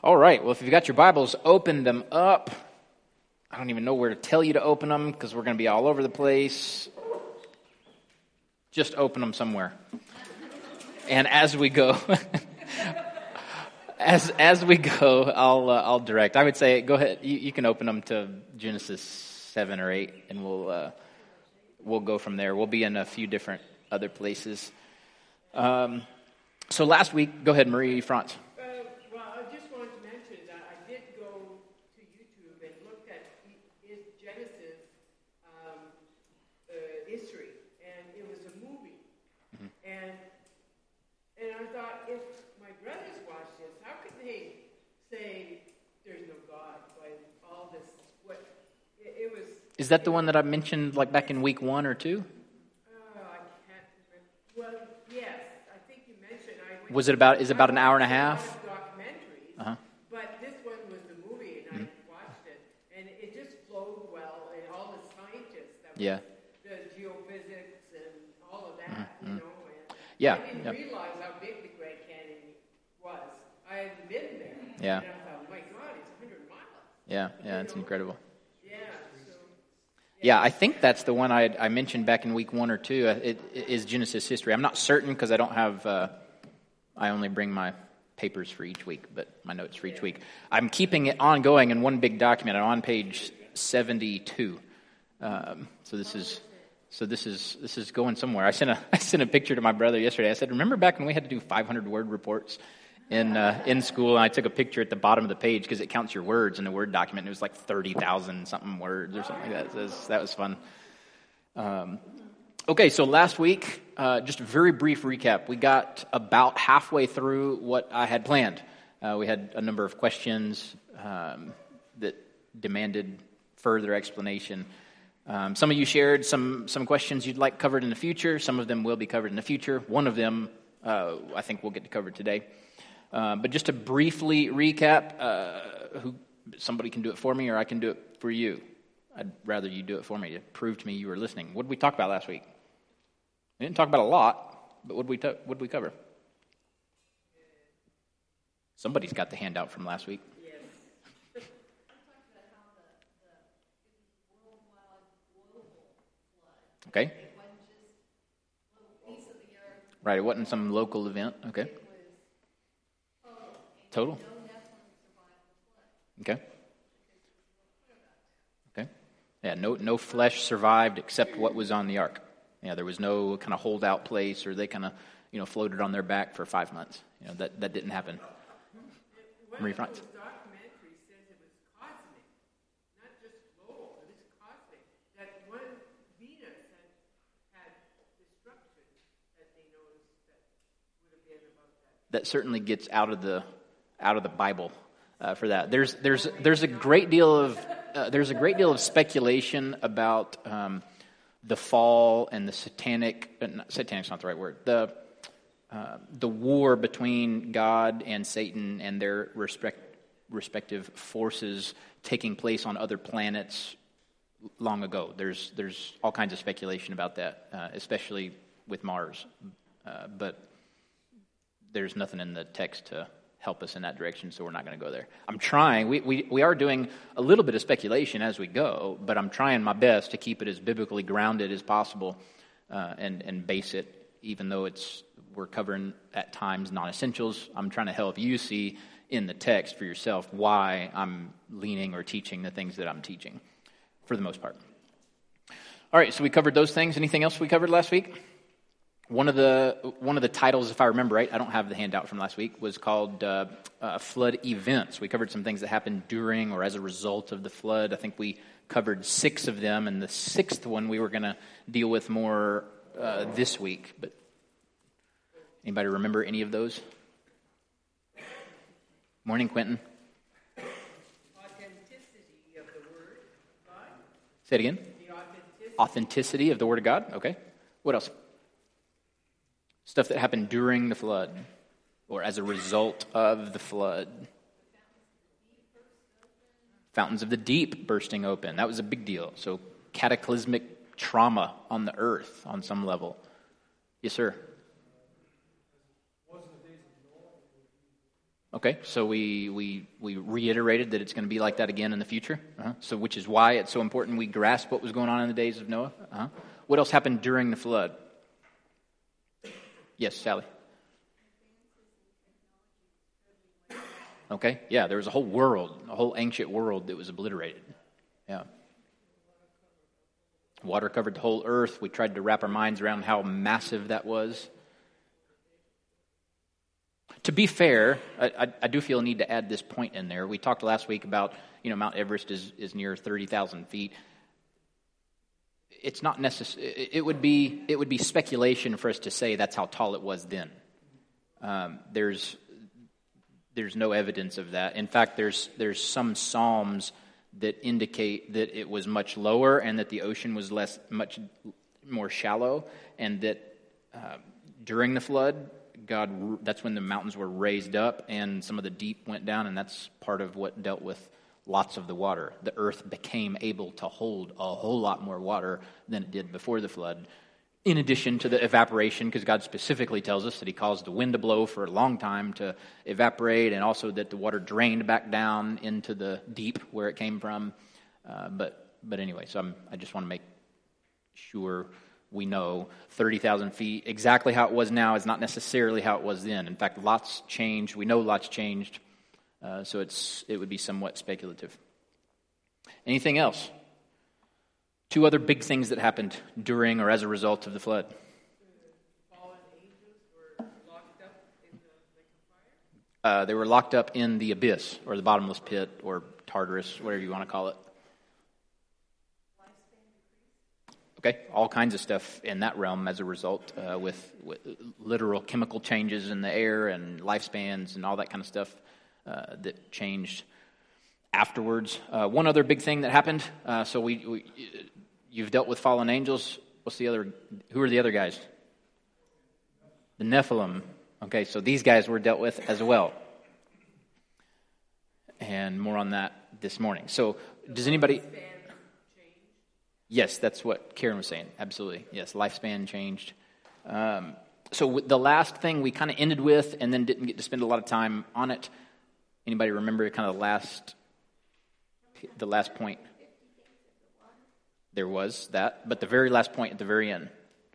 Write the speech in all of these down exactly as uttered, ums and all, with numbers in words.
All right, well, if you've got your Bibles, open them up. I don't even know where to tell you to open them because we're going to be all over the place. Just open them somewhere. And as we go, as as we go, I'll uh, I'll direct. I would say, go ahead. You, you can open them to Genesis seven or eight, and we'll uh, we'll go from there. We'll be in a few different other places. Um, so last week, go ahead, Marie France. Is that the one that I mentioned like back in week one or two? Oh, I can't remember. Well, yes, I think you mentioned. I went was it about? Is it about an hour and a half? Documentaries, uh-huh. But this one was the movie, and mm-hmm. I watched it, and it just flowed well, and all the scientists that yeah. was the geophysics and all of that, mm-hmm. you know. And yeah. I didn't yeah. realize how big the Grand Canyon was. I hadn't been there. Yeah. And I thought, my God, it's one hundred miles. Yeah, yeah, it's incredible. Yeah, Yeah, I think that's the one I, I mentioned back in week one or two. It, it is Genesis history. I'm not certain because I don't have, uh, I only bring my papers for each week, but my notes for each week. I'm keeping it ongoing in one big document. I'm on page seventy-two. Um, so this is, so this is this is going somewhere. I sent a I sent a picture to my brother yesterday. I said, remember back when we had to do five hundred word reports in uh, in school, and I took a picture at the bottom of the page because it counts your words in the Word document, and it was like thirty thousand something words or something like that. So that, was, that was fun. Um, okay, so last week, uh, just a very brief recap. We got about halfway through what I had planned. Uh, we had a number of questions um, that demanded further explanation. Um, some of you shared some, some questions you'd like covered in the future. Some of them will be covered in the future. One of them uh, I think we'll get to cover today. Uh, but just to briefly recap, uh, who somebody can do it for me or I can do it for you. I'd rather you do it for me to prove to me you were listening. What did we talk about last week? We didn't talk about a lot, but what did we, ta- what did we cover? Somebody's got the handout from last week. Yes. Okay. Right, it wasn't some local event. Okay. Total? Okay. Okay. Yeah, no no flesh survived except what was on the ark. Yeah, there was no kind of holdout place or they kind of, you know, floated on their back for five months. You know, that, that didn't happen. Marie France. The documentary says it was cosmic, not just global, it was cosmic. That when Venus had, had destruction that they noticed that would have been about that. That certainly gets out of the out of the Bible uh, for that. There's there's there's a great deal of uh, there's a great deal of speculation about um, the fall and the satanic. Uh, not, satanic's not the right word. The uh, the war between God and Satan and their respect, respective forces taking place on other planets long ago. There's there's all kinds of speculation about that, uh, especially with Mars, uh, but there's nothing in the text to help us in that direction, so we're not going to go there. I'm trying. We, we we are doing a little bit of speculation as we go, but I'm trying my best to keep it as biblically grounded as possible uh, and and base it, even though it's we're covering at times non-essentials. I'm trying to help you see in the text for yourself why I'm leaning or teaching the things that I'm teaching, for the most part. All right, so we covered those things. Anything else we covered last week? One of the one of the titles, if I remember right, I don't have the handout from last week, was called uh, uh, Flood Events. We covered some things that happened during or as a result of the flood. I think we covered six of them, and the sixth one we were going to deal with more uh, this week. But anybody remember any of those? Morning, Quentin. Authenticity of the Word of God. Say it again. The authenticity. Authenticity of the Word of God. Okay. What else? Stuff that happened during the flood or as a result of the flood. Fountains of the deep bursting open. That was a big deal. So cataclysmic trauma on the earth on some level. Yes, sir. Okay, so we we we reiterated that it's going to be like that again in the future. Uh-huh. So, which is why it's so important we grasp what was going on in the days of Noah. Uh-huh. What else happened during the flood? Yes, Sally. Okay, yeah, there was a whole world, a whole ancient world that was obliterated. Yeah. Water covered the whole earth. We tried to wrap our minds around how massive that was. To be fair, I, I, I do feel a need to add this point in there. We talked last week about, you know, Mount Everest is, is near thirty thousand feet. It's not necessary. It would be it would be speculation for us to say that's how tall it was then. Um, there's there's no evidence of that. In fact, there's there's some psalms that indicate that it was much lower and that the ocean was less much more shallow, and that uh, during the flood, God, that's when the mountains were raised up and some of the deep went down, and that's part of what dealt with lots of the water. The earth became able to hold a whole lot more water than it did before the flood, in addition to the evaporation, because God specifically tells us that he caused the wind to blow for a long time to evaporate, and also that the water drained back down into the deep where it came from. Uh, but but anyway, so I'm, I just want to make sure we know thirty thousand feet, exactly how it was now is not necessarily how it was then. In fact, lots changed. We know lots changed. Uh, so it's it would be somewhat speculative. Anything else? Two other big things that happened during or as a result of the flood. Fallen angels were locked up in the lake of fire? Uh, they were locked up in the abyss, or the bottomless pit, or Tartarus, whatever you want to call it. Okay, all kinds of stuff in that realm as a result, uh, with, with literal chemical changes in the air and lifespans and all that kind of stuff uh, that changed afterwards. Uh, one other big thing that happened. Uh, so we, we, you've dealt with fallen angels. What's the other? Who are the other guys? The Nephilim. Okay, so these guys were dealt with as well, and more on that this morning. So, does anybody? Yes, that's what Karen was saying. Absolutely. Yes, lifespan changed. Um, so the last thing we kind of ended with and then didn't get to spend a lot of time on it. Anybody remember kind of the last, the last point? There was that, but the very last point at the very end.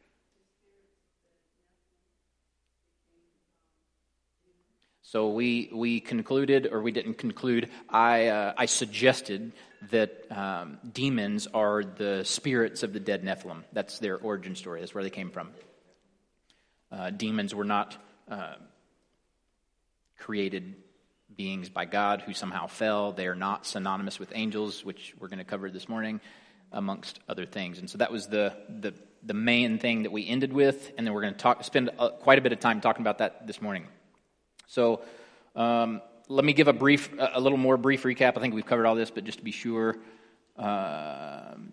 So we we concluded, or we didn't conclude, I uh, I suggested that um, demons are the spirits of the dead Nephilim. That's their origin story. That's where they came from. Uh, demons were not uh, created beings by God who somehow fell. They are not synonymous with angels, which we're going to cover this morning, amongst other things. And so that was the the, the main thing that we ended with, and then we're going to talk spend uh, quite a bit of time talking about that this morning. So um, let me give a brief, a little more brief recap. I think we've covered all this, but just to be sure. Um,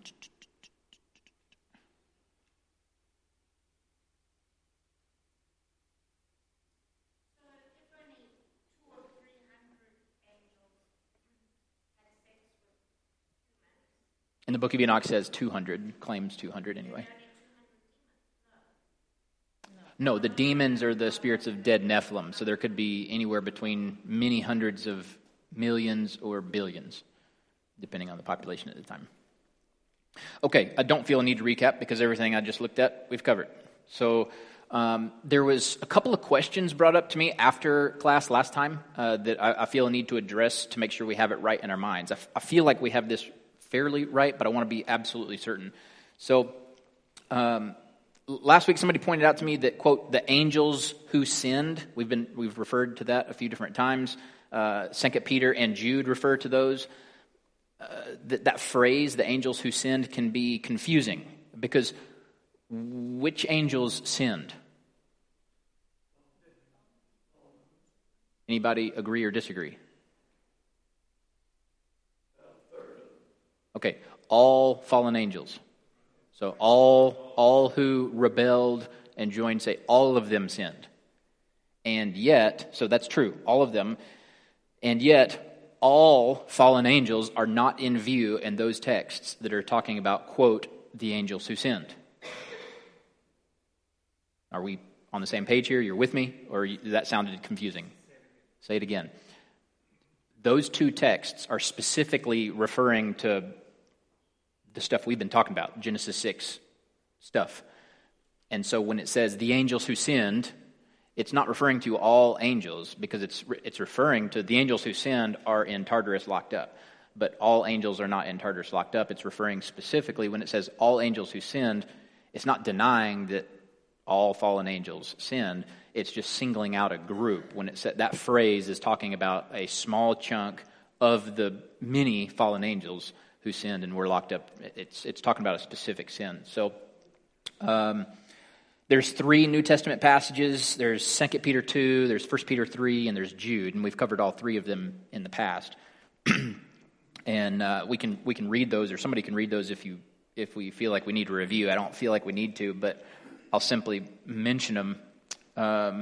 in the book of Enoch says two hundred, claims two hundred anyway. No, the demons are the spirits of dead Nephilim, so there could be anywhere between many hundreds of millions or billions, depending on the population at the time. Okay, I don't feel a need to recap because everything I just looked at, we've covered. So um, there was a couple of questions brought up to me after class last time uh, that I, I feel a need to address to make sure we have it right in our minds. I, f- I feel like we have this fairly right, but I want to be absolutely certain. So um, last week somebody pointed out to me that, quote, the angels who sinned, we've been we've referred to that a few different times. Uh, Second Peter and Jude refer to those. Uh, that, that phrase, the angels who sinned, can be confusing because which angels sinned? Anybody agree or disagree? Okay, all fallen angels. So all all who rebelled and joined, say, all of them sinned. And yet, so that's true, all of them. And yet, all fallen angels are not in view in those texts that are talking about, quote, the angels who sinned. Are we on the same page here? You're with me? Or that sounded confusing? Say it again. Those two texts are specifically referring to the stuff we've been talking about, Genesis six stuff. And so when it says the angels who sinned, it's not referring to all angels, because it's it's referring to the angels who sinned are in Tartarus locked up. But all angels are not in Tartarus locked up. It's referring specifically, when it says all angels who sinned, it's not denying that all fallen angels sinned. It's just singling out a group. When it said that phrase is talking about a small chunk of the many fallen angels who sinned and were locked up. It's it's talking about a specific sin. So um, there's three New Testament passages. There's Second Peter two, there's First Peter three, and there's Jude. And we've covered all three of them in the past. And uh, we can we can read those, or somebody can read those if you if we feel like we need to review. I don't feel like we need to, but I'll simply mention them. Um,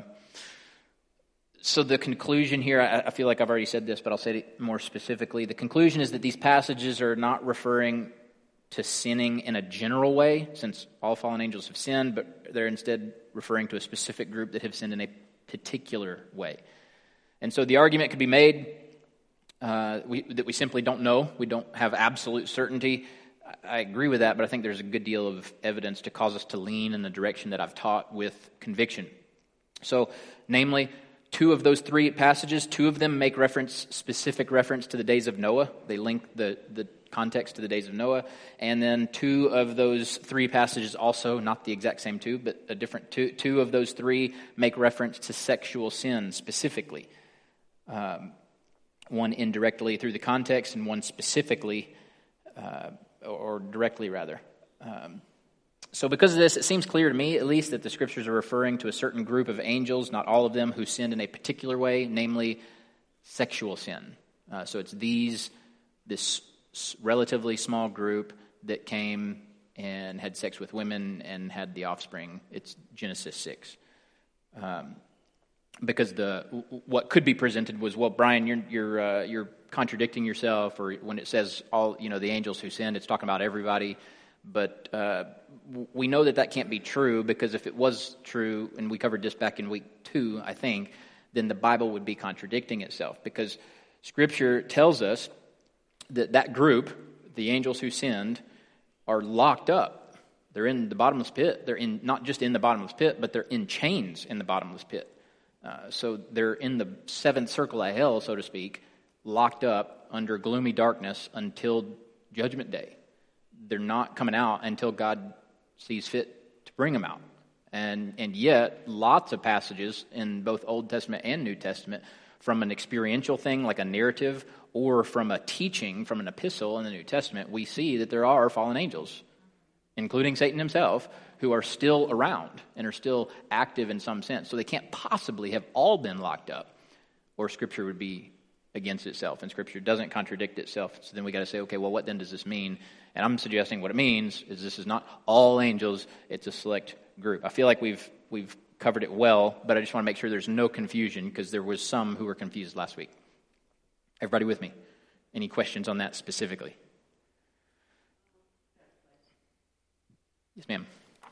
so the conclusion here, I, I feel like I've already said this, but I'll say it more specifically. The conclusion is that these passages are not referring to sinning in a general way, since all fallen angels have sinned, but they're instead referring to a specific group that have sinned in a particular way. And so the argument could be made uh, we, that we simply don't know. We don't have absolute certainty. I agree with that, but I think there's a good deal of evidence to cause us to lean in the direction that I've taught with conviction. So, namely, two of those three passages, two of them make reference, specific reference to the days of Noah. They link the, the context to the days of Noah. And then two of those three passages also, not the exact same two, but a different two, two of those three make reference to sexual sin specifically. Um, one indirectly through the context, and one specifically uh, or directly rather. Um, so because of this, it seems clear to me, at least, that the Scriptures are referring to a certain group of angels, not all of them, who sinned in a particular way, namely sexual sin. Uh, so it's these, this relatively small group that came and had sex with women and had the offspring. It's Genesis six. Um, because the what could be presented was, well, Brian, you're you're uh, you're contradicting yourself, or when it says all, you know, the angels who sinned, it's talking about everybody. But uh, we know that that can't be true, because if it was true, and we covered this back in week two, I think, then the Bible would be contradicting itself, because Scripture tells us that that group, the angels who sinned, are locked up. They're in the bottomless pit. They're in not just in the bottomless pit, but they're in chains in the bottomless pit. Uh, so they're in the seventh circle of hell, so to speak, locked up under gloomy darkness until Judgment Day. They're not coming out until God sees fit to bring them out. And and yet, lots of passages in both Old Testament and New Testament, from an experiential thing like a narrative, or from a teaching, from an epistle in the New Testament, we see that there are fallen angels, including Satan himself, who are still around and are still active in some sense. So they can't possibly have all been locked up, or Scripture would be against itself, and Scripture doesn't contradict itself. So then we got to say, okay, well, what then does this mean? And I'm suggesting what it means is this is not all angels; it's a select group. I feel like we've we've covered it well, but I just want to make sure there's no confusion, because there was some who were confused last week. Everybody with me? Any questions on that specifically? Yes, ma'am.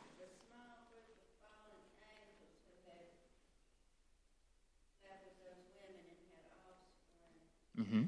Mm-hmm.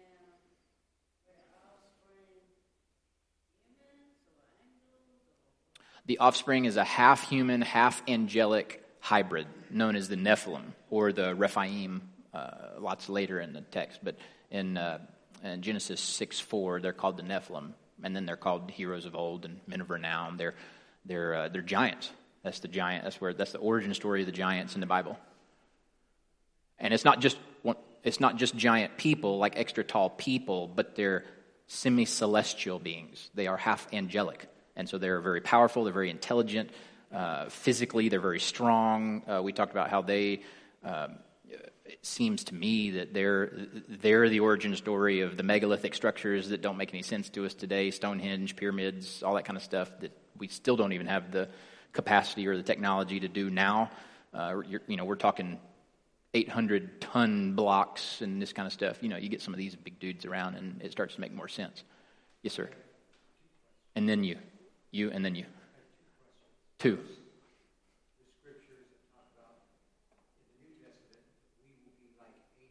The offspring is a half human, half angelic hybrid known as the Nephilim, or the Rephaim, uh, lots later in the text. But in, uh, in Genesis six four, they're called the Nephilim, and then they're called heroes of old and men of renown. They're they're uh, they're giants. That's the giant. That's where that's the origin story of the giants in the Bible. And it's not just one, it's not just giant people, like extra tall people, but they're semi-celestial beings. They are half angelic. And so they're very powerful, they're very intelligent. Uh, physically, they're very strong. Uh, we talked about how they, um, it seems to me that they're, they're the origin story of the megalithic structures that don't make any sense to us today, Stonehenge, pyramids, all that kind of stuff that we still don't even have the capacity or the technology to do now. Uh, you know, we're talking eight hundred ton blocks and this kind of stuff. You know, you get some of these big dudes around and it starts to make more sense. Yes, sir. And then you. You and then you. Two. The scriptures that talk about in the New Testament, we will be like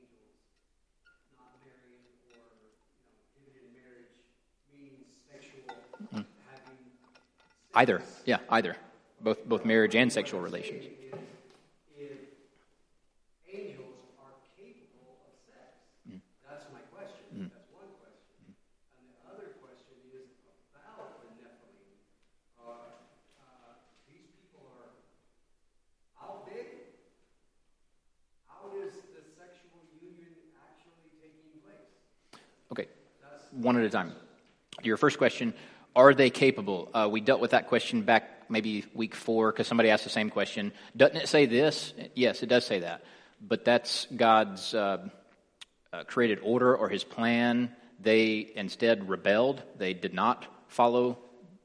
Either, yeah, either. Both both marriage and sexual relations. If angels are capable of sex, mm. that's my question. Mm. That's one question. Mm. And the other question is about the Nephilim. Uh, uh, these people are how big? How is the sexual union actually taking place? Okay, that's one at a time. Your first question, are they capable? Uh, we dealt with that question back maybe week four because somebody asked the same question. Doesn't it say this? Yes, it does say that. But that's God's uh, uh, created order or his plan. They instead rebelled. They did not follow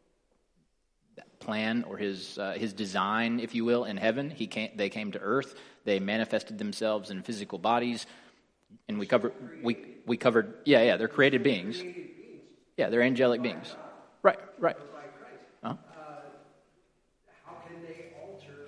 that plan or his uh, his design, if you will, in heaven. He came, they came to earth. They manifested themselves in physical bodies. And we covered, we, we covered, yeah, yeah, they're created beings. Yeah, they're angelic beings. Right, right. Huh? How can they alter?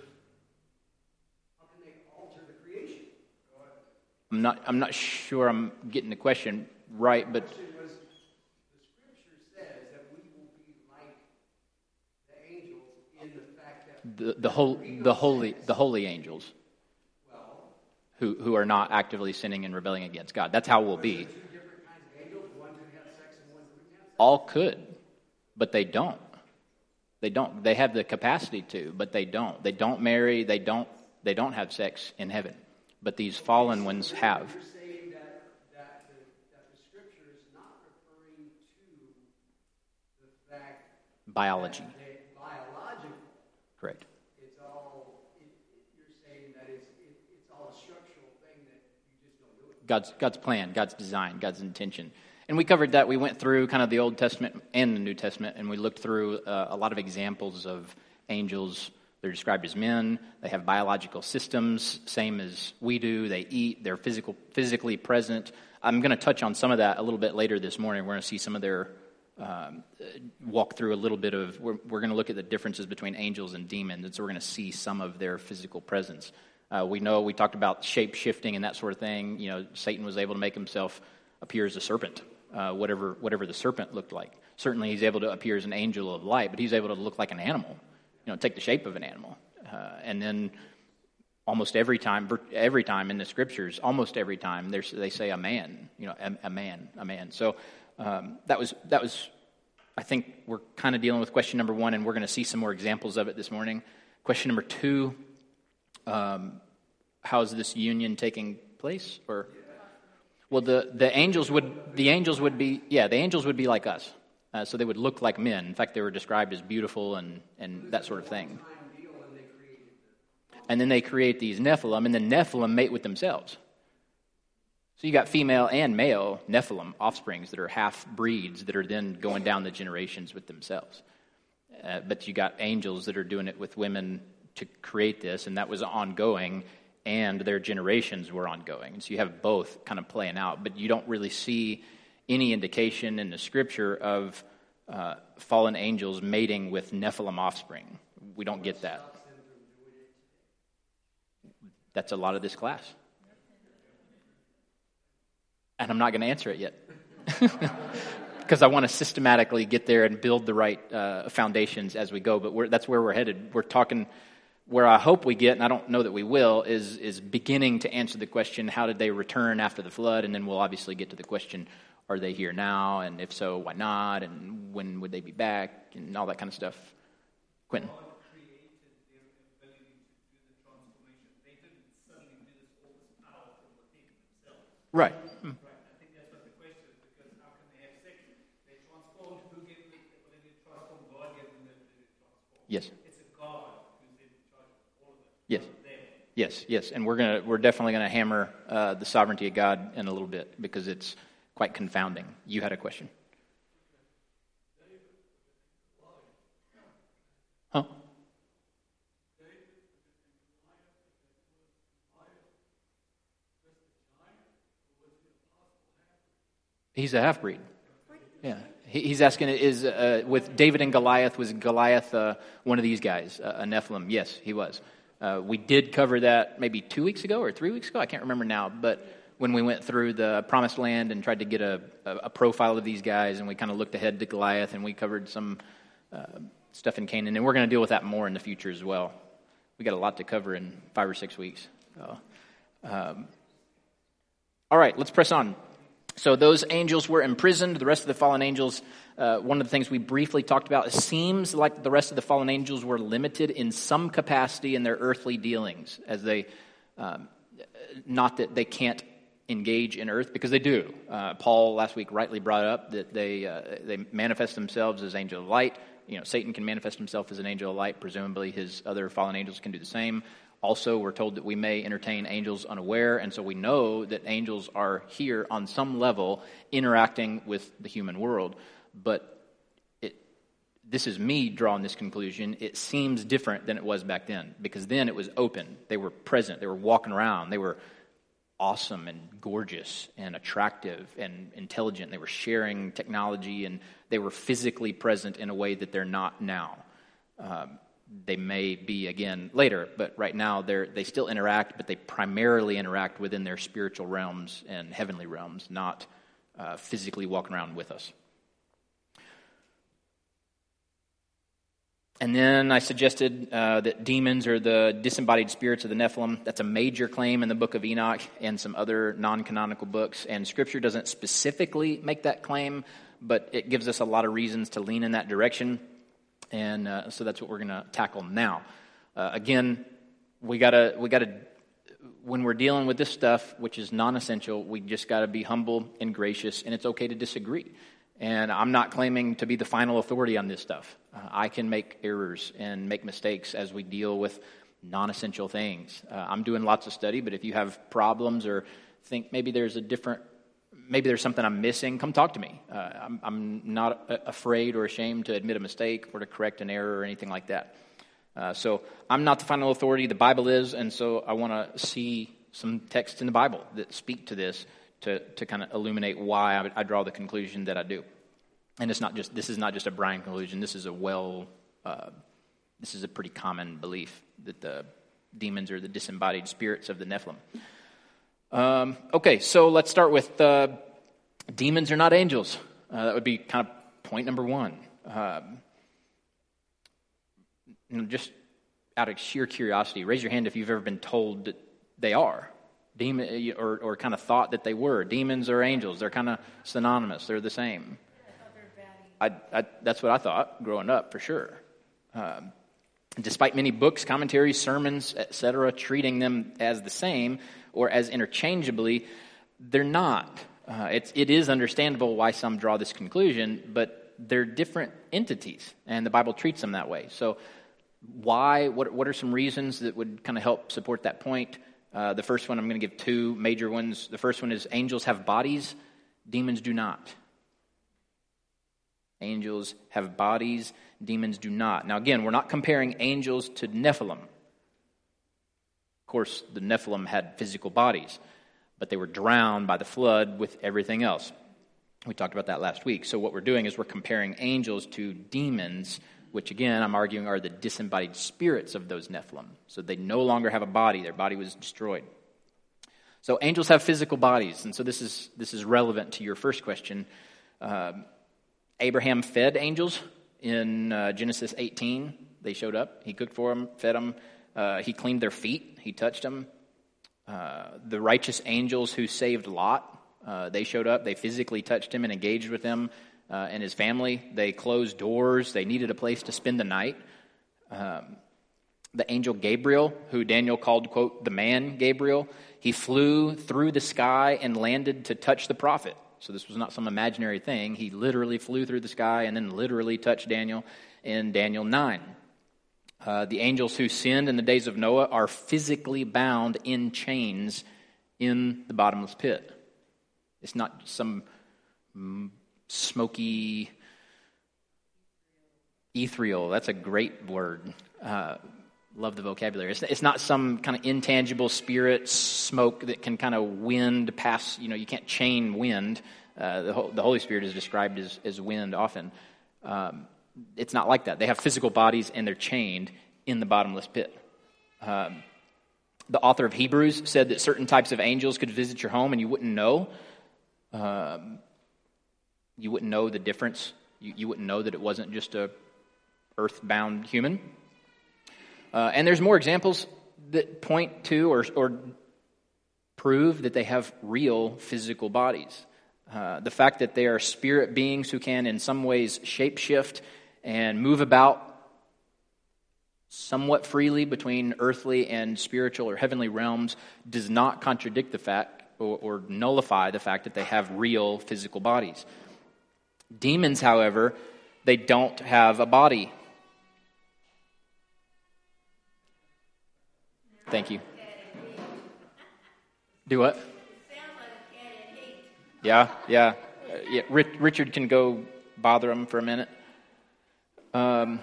How can they alter the creation? I'm not. I'm not sure. I'm getting the question right, but the question was, the scripture says that we will be like the angels in the fact that the the whole the holy the holy angels, well, who who are not actively sinning and rebelling against God. That's how we'll be. two different kinds of angels. One could have sex and one couldn't have sex. All could, but they don't. They don't. They have the capacity to, but they don't. They don't marry. They don't. They don't have sex in heaven. But these fallen ones have. You're saying that that the, that the scripture is not referring to the fact Biology. that they, biological. Correct. It's all. It, it, you're saying that it's it, it's all a structural thing that you just don't do it. God's God's plan, God's design, God's intention. And we covered that. We went through kind of the Old Testament and the New Testament, and we looked through uh, a lot of examples of angels. They're described as men. They have biological systems, same as we do. They eat. They're physical, physically present. I'm going to touch on some of that a little bit later this morning. We're going to see some of their, um, walk through a little bit of, we're, we're going to look at the differences between angels and demons, and so we're going to see some of their physical presence. Uh, we know, we talked about shape-shifting and that sort of thing. You know, Satan was able to make himself appear as a serpent. Uh, whatever whatever the serpent looked like. Certainly he's able to appear as an angel of light, but he's able to look like an animal, you know, take the shape of an animal. Uh, and then almost every time, every time in the scriptures, almost every time, they say a man, you know, a, a man, a man. So um, that was, that was. I think we're kind of dealing with question number one, and we're going to see some more examples of it this morning. Question number two, um, how is this union taking place? Or Well, the, the angels would the angels would be yeah the angels would be like us, uh, so they would look like men. In fact, they were described as beautiful and, and that sort of thing. And then they create these Nephilim, and the Nephilim mate with themselves. So you got female and male Nephilim offsprings that are half breeds that are then going down the generations with themselves. Uh, but you got angels that are doing it with women to create this, and that was ongoing. And their generations were ongoing. And so you have both kind of playing out, but you don't really see any indication in the scripture of uh, fallen angels mating with Nephilim offspring. We don't get that. That's a lot of this class. And I'm not going to answer it yet. Because I want to systematically get there and build the right uh, foundations as we go, but we're, that's where we're headed. We're talking... Where I hope we get, and I don't know that we will, is is beginning to answer the question, how did they return after the flood? And then we'll obviously get to the question, are they here now? And if so, why not? And when would they be back? And all that kind of stuff. Quentin? God created their ability to do the transformation. They didn't suddenly do this all this power from within themselves. Right. Right. I think that's what the question is, because how can they have sex? They transformed. Who gave them the ability to transform? God gave them the ability to transform. Yes. Yes, yes, yes, and we're gonna we're definitely gonna hammer uh, the sovereignty of God in a little bit because it's quite confounding. You had a question, huh? He's a half breed. Yeah, he, he's asking is uh, with David and Goliath, was Goliath uh, one of these guys, uh, a Nephilim? Yes, he was. Uh, we did cover that maybe two weeks ago or three weeks ago. I can't remember now. But when we went through the Promised Land and tried to get a, a, a profile of these guys, and we kind of looked ahead to Goliath, and we covered some uh, stuff in Canaan, and we're going to deal with that more in the future as well. We got a lot to cover in five or six weeks. So, um, all right, let's press on. So those angels were imprisoned. The rest of the fallen angels, uh, one of the things we briefly talked about, it seems like the rest of the fallen angels were limited in some capacity in their earthly dealings, as they, um, not that they can't engage in earth, because they do. Uh, Paul last week rightly brought up that they uh, they manifest themselves as angel of light. You know, Satan can manifest himself as an angel of light. Presumably his other fallen angels can do the same. Also, we're told that we may entertain angels unaware, and so we know that angels are here on some level interacting with the human world. But it, this is me drawing this conclusion. It seems different than it was back then, because then it was open. They were present. They were walking around. They were awesome and gorgeous and attractive and intelligent. They were sharing technology, and they were physically present in a way that they're not now. Um, They may be again later, but right now they they still interact, but they primarily interact within their spiritual realms and heavenly realms, not uh, physically walking around with us. And then I suggested uh, that demons are the disembodied spirits of the Nephilim. That's a major claim in the book of Enoch and some other non-canonical books, and Scripture doesn't specifically make that claim, but it gives us a lot of reasons to lean in that direction. And uh, so that's what we're going to tackle now. Uh, again, we gotta we gotta when we're dealing with this stuff, which is non-essential, we just gotta be humble and gracious, and it's okay to disagree. And I'm not claiming to be the final authority on this stuff. Uh, I can make errors and make mistakes as we deal with non-essential things. Uh, I'm doing lots of study, but if you have problems or think maybe there's a different Maybe there's something I'm missing, come talk to me. Uh, I'm, I'm not afraid or ashamed to admit a mistake or to correct an error or anything like that. Uh, so I'm not the final authority. The Bible is, and so I want to see some texts in the Bible that speak to this to, to kind of illuminate why I, I draw the conclusion that I do. And it's not just this is not just a Brian conclusion. This is a well, uh, this is a pretty common belief that the demons are the disembodied spirits of the Nephilim. Um, okay, so let's start with uh, demons are not angels. Uh, that would be kind of point number one. Um, you know, just out of sheer curiosity, raise your hand if you've ever been told that they are. Demon, or, or kind of thought that they were. Demons or angels, they're kind of synonymous. They're the same. I, I, that's what I thought growing up, for sure. Um, despite many books, commentaries, sermons, et cetera, treating them as the same or as interchangeably, they're not. Uh, it's, it is understandable why some draw this conclusion, but they're different entities, and the Bible treats them that way. So why? What, what are some reasons that would kind of help support that point? Uh, the first one, I'm going to give two major ones. The first one is angels have bodies, demons do not. Angels have bodies, demons do not. Now again, we're not comparing angels to Nephilim. Of course, the Nephilim had physical bodies, but they were drowned by the flood with everything else. We talked about that last week. So what we're doing is we're comparing angels to demons, which again, I'm arguing are the disembodied spirits of those Nephilim. So they no longer have a body. Their body was destroyed. So angels have physical bodies, and so this is this is relevant to your first question. Uh, Abraham fed angels in uh, Genesis eighteen. They showed up. He cooked for them, fed them. Uh, he cleaned their feet. He touched them. Uh, the righteous angels who saved Lot, uh, they showed up. They physically touched him and engaged with him uh, and his family. They closed doors. They needed a place to spend the night. Um, the angel Gabriel, who Daniel called, quote, the man Gabriel, he flew through the sky and landed to touch the prophet. So this was not some imaginary thing. He literally flew through the sky and then literally touched Daniel in Daniel nine. Uh, the angels who sinned in the days of Noah are physically bound in chains in the bottomless pit. It's not some mm, smoky, ethereal. That's a great word. Uh, love the vocabulary. It's, it's not some kind of intangible spirit smoke that can kind of wind past. You know, you can't chain wind. Uh, the, the Holy Spirit is described as, as wind often. Um, It's not like that. They have physical bodies and they're chained in the bottomless pit. Um, the author of Hebrews said that certain types of angels could visit your home and you wouldn't know. Um, you wouldn't know the difference. You, you wouldn't know that it wasn't just a, earthbound human. Uh, and there's more examples that point to or, or prove that they have real physical bodies. Uh, the fact that they are spirit beings who can in some ways shapeshift and move about somewhat freely between earthly and spiritual or heavenly realms does not contradict the fact or, or nullify the fact that they have real physical bodies. Demons, however, they don't have a body. Thank you. Do what? Yeah, yeah. Uh, yeah. Richard can go bother him for a minute. Um,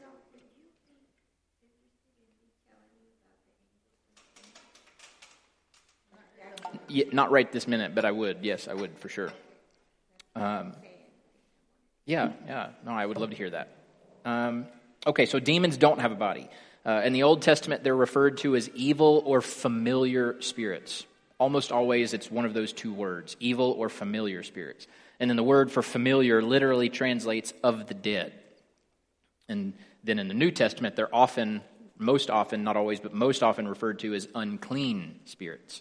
yeah, not right this minute, but I would. Yes, I would for sure. Um, yeah, yeah. No, I would love to hear that. Um, okay, so demons don't have a body. Uh, in the Old Testament, they're referred to as evil or familiar spirits. Almost always, it's one of those two words, evil or familiar spirits. And then the word for familiar literally translates of the dead. And then in the New Testament, they're often, most often, not always, but most often referred to as unclean spirits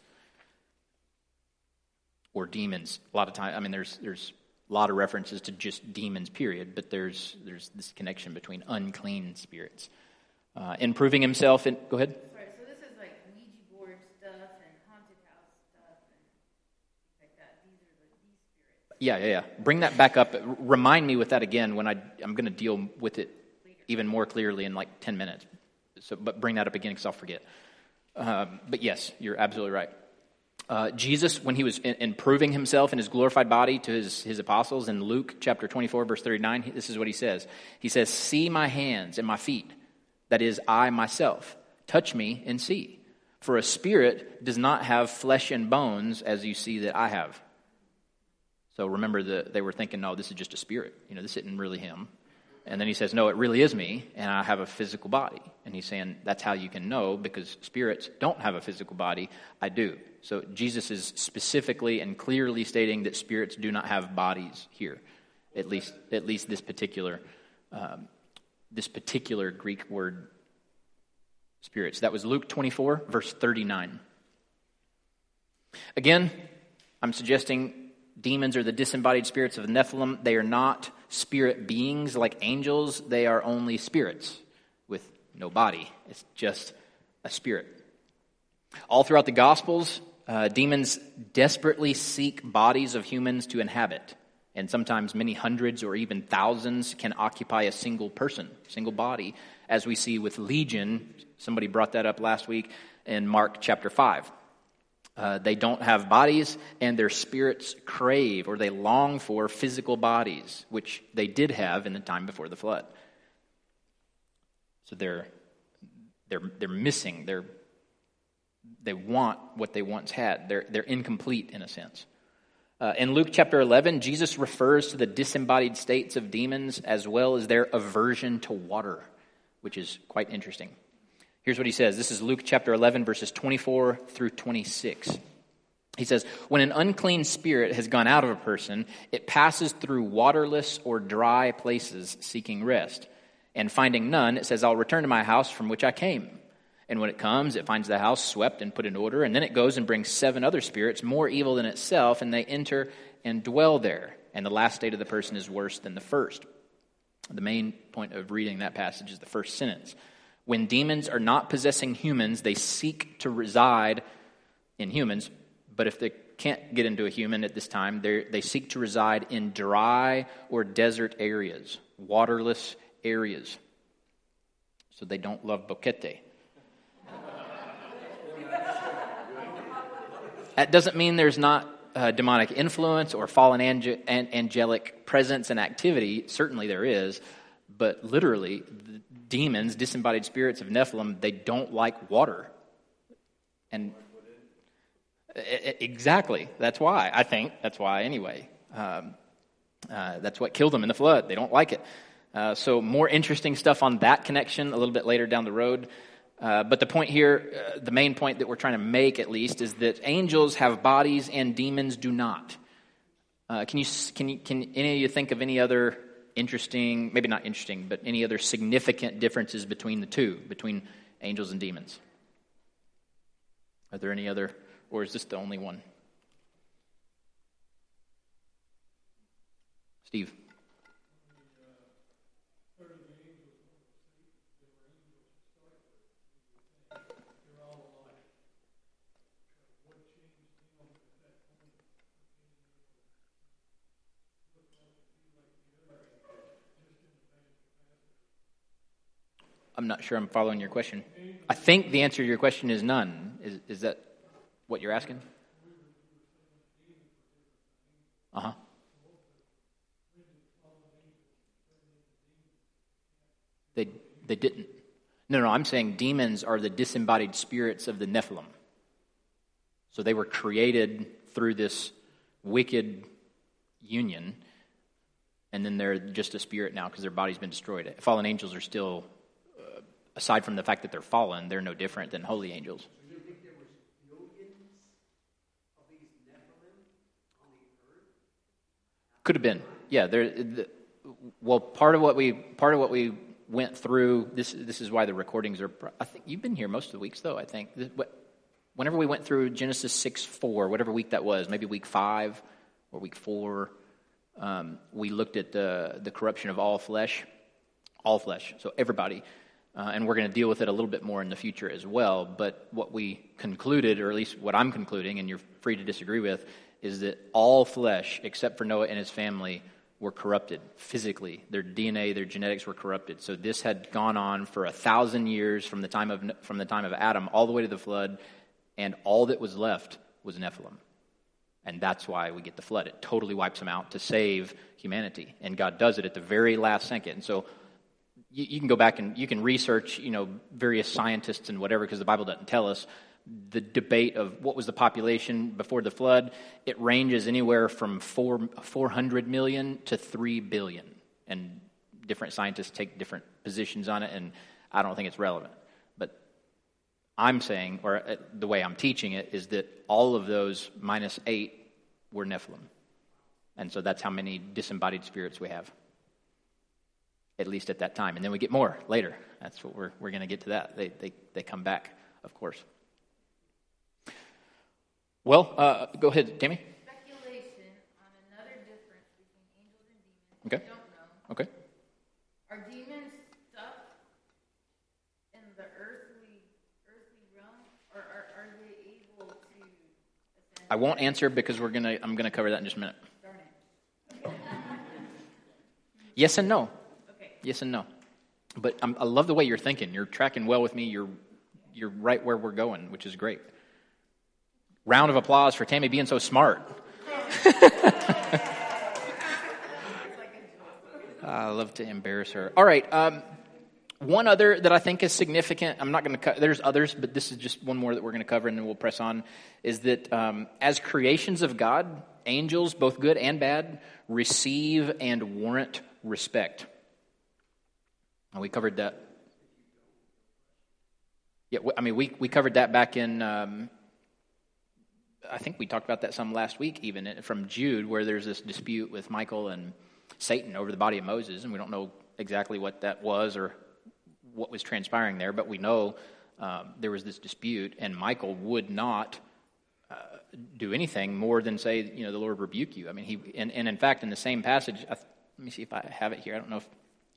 or demons. A lot of time, I mean, there's there's a lot of references to just demons, period, but there's there's this connection between unclean spirits. Uh, in proving himself, in, go ahead. Sorry, so this is like Ouija board stuff and haunted house stuff and things like that. These are the these spirits. Yeah, yeah, yeah. Bring that back up. Remind me with that again when I I'm going to deal with it even more clearly in like ten minutes. So, but bring that up again because I'll forget. Um, but yes, you're absolutely right. Uh, Jesus, when he was in, in proving himself in his glorified body to his, his apostles in Luke chapter twenty-four, verse thirty-nine, this is what he says. He says, "See my hands and my feet. That is, I myself. Touch me and see. For a spirit does not have flesh and bones as you see that I have." So remember, that they were thinking, no, this is just a spirit. You know, this isn't really him. And then he says, no, it really is me, and I have a physical body. And he's saying, that's how you can know, because spirits don't have a physical body. I do. So Jesus is specifically and clearly stating that spirits do not have bodies here, at least at least this particular um, this particular Greek word, spirits. That was Luke twenty-four, verse thirty-nine. Again, I'm suggesting demons are the disembodied spirits of the Nephilim. They are not spirit beings like angels. They are only spirits with no body. It's just a spirit. All throughout the Gospels, uh, demons desperately seek bodies of humans to inhabit. And sometimes many hundreds or even thousands can occupy a single person, single body, as we see with Legion. Somebody brought that up last week in Mark chapter five. Uh, they don't have bodies, and their spirits crave or they long for physical bodies, which they did have in the time before the flood. So they're they're they're missing. They're they want what they once had. They're they're incomplete in a sense. Uh, in Luke chapter eleven, Jesus refers to the disembodied states of demons as well as their aversion to water, which is quite interesting. Here's what he says. This is Luke chapter eleven, verses twenty-four through twenty-six. He says, "When an unclean spirit has gone out of a person, it passes through waterless or dry places seeking rest. And finding none, it says, 'I'll return to my house from which I came.' And when it comes, it finds the house swept and put in order. And then it goes and brings seven other spirits more evil than itself, and they enter and dwell there. And the last state of the person is worse than the first." The main point of reading that passage is the first sentence. When demons are not possessing humans, they seek to reside in humans. But if they can't get into a human at this time, they seek to reside in dry or desert areas, waterless areas. So they don't love Boquete. That doesn't mean there's not uh, demonic influence or fallen ange- an- angelic presence and activity. Certainly there is. But literally, the demons, disembodied spirits of Nephilim, they don't like water. And exactly. That's why. I think that's why anyway. Um, uh, that's what killed them in the flood. They don't like it. Uh, so more interesting stuff on that connection a little bit later down the road. Uh, but the point here, uh, the main point that we're trying to make at least, is that angels have bodies and demons do not. Uh, can you can you, can any of you think of any other interesting, maybe not interesting, but any other significant differences between the two, between angels and demons? Are there any other, or is this the only one? Steve? I'm not sure I'm following your question. I think the answer to your question is none. Is is that what you're asking? Uh-huh. They they didn't. No, no, I'm saying demons are the disembodied spirits of the Nephilim. So they were created through this wicked union, and then they're just a spirit now because their body's been destroyed. Fallen angels are still, uh, aside from the fact that they're fallen, they're no different than holy angels. So you think there was billions of these Nephilim on the earth? Could have been, yeah. There, the, well, part of what we part of what we went through. This this is why the recordings are. I think you've been here most of the weeks, though. I think whenever we went through Genesis six four, whatever week that was, maybe week five or week four, um, we looked at the the corruption of all flesh, all flesh. So everybody. Uh, and we're going to deal with it a little bit more in the future as well. But what we concluded, or at least what I'm concluding, and you're free to disagree with, is that all flesh, except for Noah and his family, were corrupted physically. Their D N A, their genetics were corrupted. So this had gone on for a thousand years from the time of from the time of Adam all the way to the flood, and all that was left was Nephilim. And that's why we get the flood. It totally wipes them out to save humanity. And God does it at the very last second. And so You, you can go back and you can research, you know, various scientists and whatever, because the Bible doesn't tell us the debate of what was the population before the flood. It ranges anywhere from four four hundred million to three billion, and different scientists take different positions on it. And I don't think it's relevant. But I'm saying, or the way I'm teaching it, is that all of those minus eight were Nephilim, and so that's how many disembodied spirits we have. At least at that time. And then we get more later. That's what we're we're going to get to that. They they they come back, of course. Well, uh, go ahead, Tammy. Speculation on another difference between angels and demons. Okay. I don't know. Okay. Are demons stuck in the earthly earthly realm, or are, are they able to ascend? I won't answer because we're gonna I'm gonna cover that in just a minute. Darn it. Yes and no. Okay. Yes and no. But I'm, I love the way you're thinking. You're tracking well with me. You're you're right where we're going, which is great. Round of applause for Tammy being so smart. I love to embarrass her. All right. Um, one other that I think is significant, I'm not going to co- there's others, but this is just one more that we're going to cover and then we'll press on, is that um, as creations of God, angels, both good and bad, receive and warrant respect. And we covered that. Yeah, I mean, we, we covered that back in... Um, I think we talked about that some last week, even from Jude, where there's this dispute with Michael and Satan over the body of Moses, and we don't know exactly what that was or what was transpiring there, but we know um, there was this dispute, and Michael would not uh, do anything more than say, you know, the Lord rebuke you. I mean, he and, and in fact, in the same passage, I, let me see if I have it here. I don't know if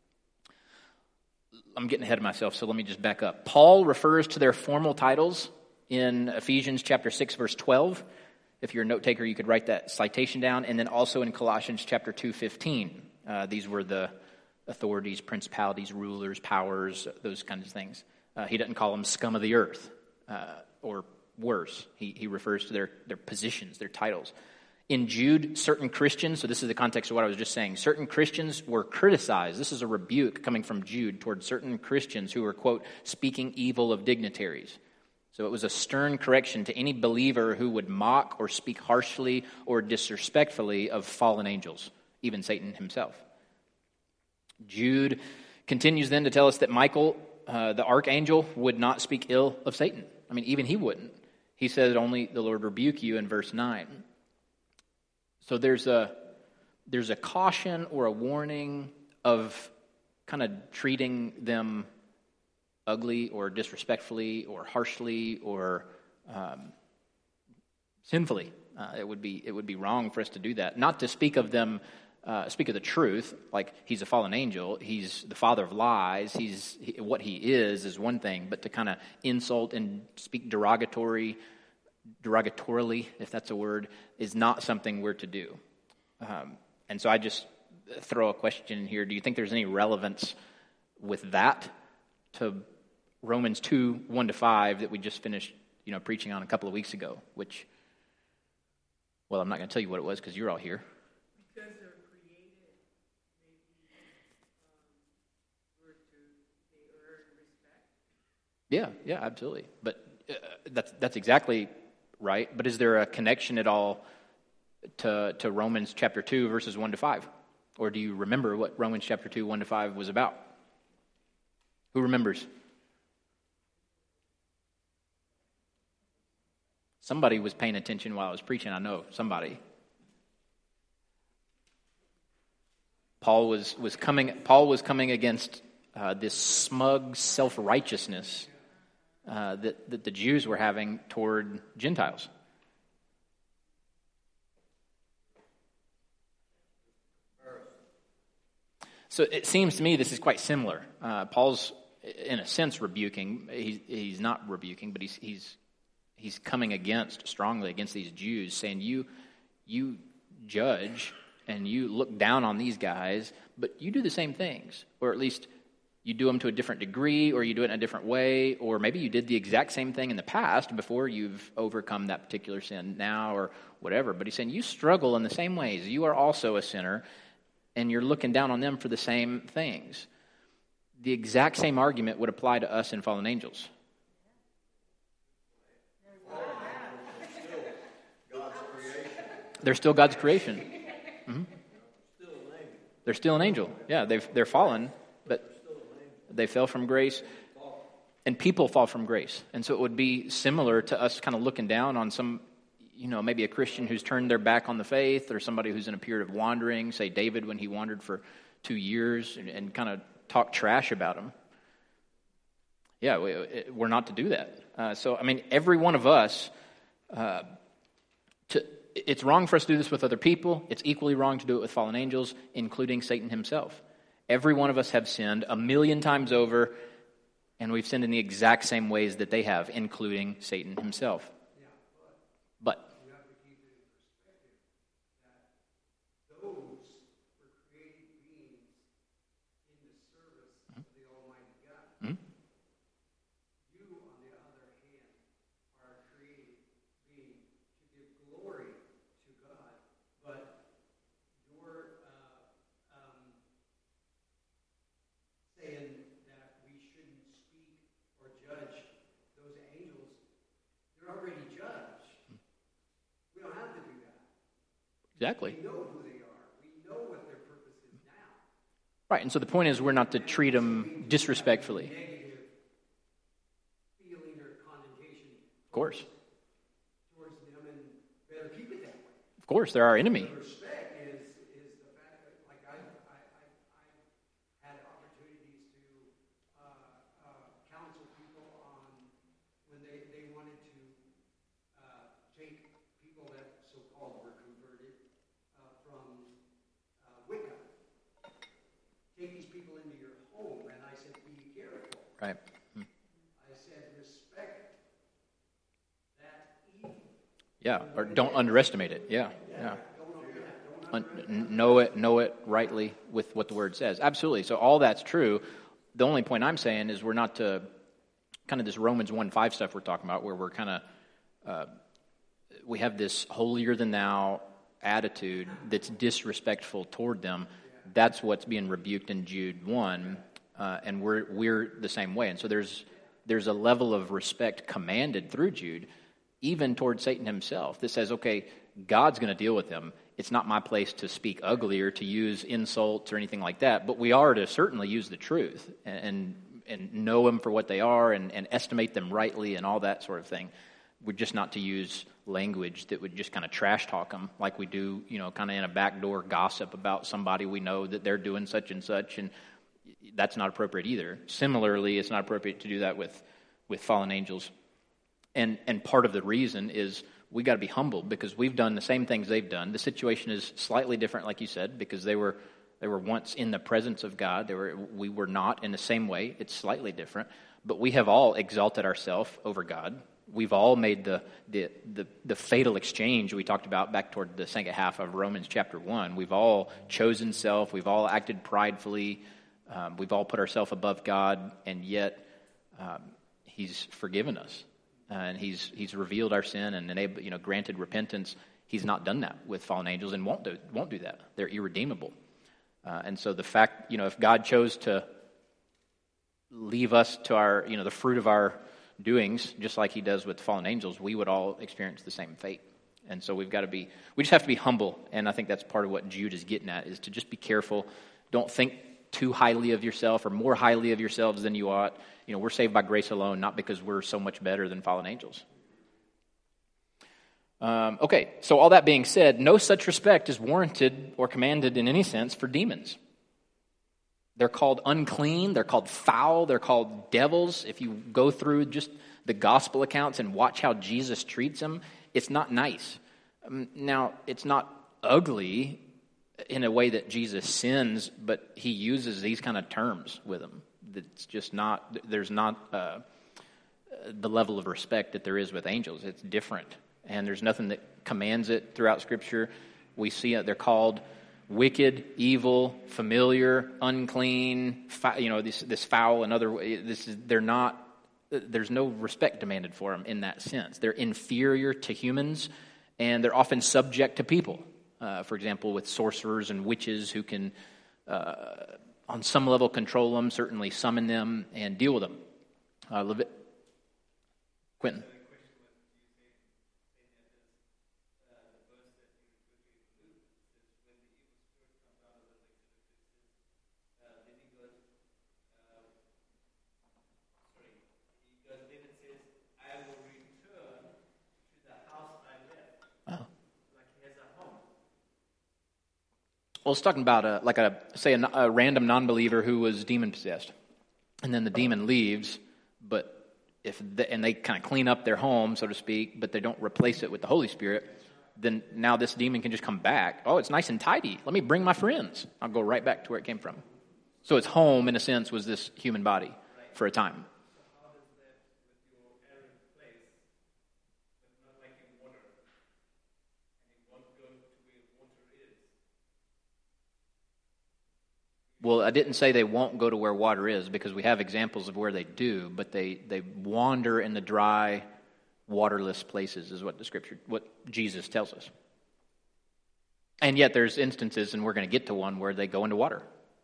I'm getting ahead of myself, so let me just back up. Paul refers to their formal titles in Ephesians chapter six, verse twelve. If you're a note taker, you could write that citation down. And then also in Colossians chapter two, fifteen. Uh, these were the authorities, principalities, rulers, powers, those kinds of things. Uh, he doesn't call them scum of the earth uh, or worse. He, he refers to their, their positions, their titles. In Jude, certain Christians, so this is the context of what I was just saying, certain Christians were criticized. This is a rebuke coming from Jude toward certain Christians who were, quote, speaking evil of dignitaries. So it was a stern correction to any believer who would mock or speak harshly or disrespectfully of fallen angels, even Satan himself. Jude continues then to tell us that Michael, uh, the archangel, would not speak ill of Satan. I mean, even he wouldn't. He said only the Lord rebuke you in verse nine. So there's a there's a caution or a warning of kind of treating them ugly or disrespectfully or harshly or um, sinfully. Uh, it would be it would be wrong for us to do that. Not to speak of them, uh, speak of the truth, like he's a fallen angel, he's the father of lies, he's he, what he is is one thing, but to kind of insult and speak derogatory, derogatorily, if that's a word, is not something we're to do. Um, and so I just throw a question in here. Do you think there's any relevance with that to Romans two, one to five that we just finished, you know, preaching on a couple of weeks ago, which, well, I'm not going to tell you what it was because you're all here. Because they're created, maybe um, we're to, they earn respect. Yeah, yeah, absolutely. But uh, that's that's exactly right. But is there a connection at all to to Romans chapter two, verses one to five? Or do you remember what Romans chapter two, one to five was about? Who remembers? Somebody was paying attention while I was preaching, I know, somebody. Paul was, was coming Paul was coming against uh, this smug self-righteousness uh, that, that the Jews were having toward Gentiles. So it seems to me this is quite similar. Uh, Paul's, in a sense, rebuking. He's, he's not rebuking, but he's he's he's coming against strongly against these Jews, saying you you judge and you look down on these guys, but you do the same things, or at least you do them to a different degree, or you do it in a different way, or maybe you did the exact same thing in the past before you've overcome that particular sin now, or whatever. But he's saying you struggle in the same ways. You are also a sinner. And you're looking down on them for the same things. The exact same argument would apply to us and fallen angels. They're still God's creation. Mm-hmm. They're still an angel. Yeah, they've, they're fallen, but they fell from grace. And people fall from grace. And so it would be similar to us kind of looking down on some, you know, maybe a Christian who's turned their back on the faith, or somebody who's in a period of wandering, say David when he wandered for two years and, and kind of talk trash about him. Yeah, we, we're not to do that. Uh, so, I mean, every one of us, uh, to, it's wrong for us to do this with other people. It's equally wrong to do it with fallen angels, including Satan himself. Every one of us have sinned a million times over, and we've sinned in the exact same ways that they have, including Satan himself. But exactly. We know who they are. We know what their purpose is now. Right, and so the point is we're not to treat them disrespectfully. Negative feeling or condemnation. Of course. Towards them, and better keep it that way. Of course, they're our enemy. The respect is is the fact that, like, I I I I had opportunities to uh, uh, counsel people on when they they wanted to uh, take people that so-called were converted uh, from uh, Wicca. Take these people into your home, and I said, be careful. Right. Hmm. I said, respect that evil. Yeah, or don't underestimate it. Yeah, yeah. Un- know it, know it rightly with what the word says. Absolutely. So all that's true. The only point I'm saying is we're not to kind of this Romans one five stuff we're talking about, where we're kind of uh, we have this holier than thou attitude that's disrespectful toward them. That's what's being rebuked in Jude one, uh, and we're we're the same way. And so there's there's a level of respect commanded through Jude, even toward Satan himself, that says, okay, God's going to deal with him. It's not my place to speak ugly or to use insults or anything like that, but we are to certainly use the truth and and, and know them for what they are and, and estimate them rightly and all that sort of thing. We're just not to use language that would just kind of trash talk them like we do, you know, kind of in a backdoor gossip about somebody we know that they're doing such and such, and that's not appropriate either. Similarly, it's not appropriate to do that with, with fallen angels. And and part of the reason is we got to be humble because we've done the same things they've done. The situation is slightly different, like you said, because they were they were once in the presence of God. They were we were not in the same way. It's slightly different. But we have all exalted ourselves over God. We've all made the, the the the fatal exchange we talked about back toward the second half of Romans chapter one. We've all chosen self. We've all acted pridefully. Um, we've all put ourselves above God, and yet um, He's forgiven us, uh, and He's He's revealed our sin and enabled, you know, granted repentance. He's not done that with fallen angels, and won't do won't do that. They're irredeemable, uh, and so the fact, you know, if God chose to leave us to our, you know, the fruit of our doings, just like He does with fallen angels, we would all experience the same fate. And so we've got to be, we just have to be humble, and I think that's part of what Jude is getting at, is to just be careful. Don't think too highly of yourself or more highly of yourselves than you ought. You know, we're saved by grace alone, not because we're so much better than fallen angels. Um, okay, so all that being said, no such respect is warranted or commanded in any sense for demons. They're called unclean, they're called foul, they're called devils. If you go through just the gospel accounts and watch how Jesus treats them, it's not nice. Um, now, it's not ugly in a way that Jesus sins, but He uses these kind of terms with them. It's just not, there's not uh, the level of respect that there is with angels. It's different, and there's nothing that commands it throughout Scripture. We see it, they're called wicked, evil, familiar, unclean, you know, this this foul and other. This is they're not. There's no respect demanded for them in that sense. They're inferior to humans, and they're often subject to people. Uh, for example, with sorcerers and witches who can, uh, on some level, control them, certainly summon them and deal with them. Uh, Levit- Quentin. Well, it's talking about a, like a say a, a random non-believer who was demon possessed, and then the demon leaves. But if they, and they kind of clean up their home, so to speak, but they don't replace it with the Holy Spirit, then now this demon can just come back. Oh, it's nice and tidy. Let me bring my friends. I'll go right back to where it came from. So its home, in a sense, was this human body for a time. Well, I didn't say they won't go to where water is, because we have examples of where they do, but they, they wander in the dry, waterless places is what the Scripture, what Jesus tells us. And yet there's instances, and we're going to get to one, where they go into water.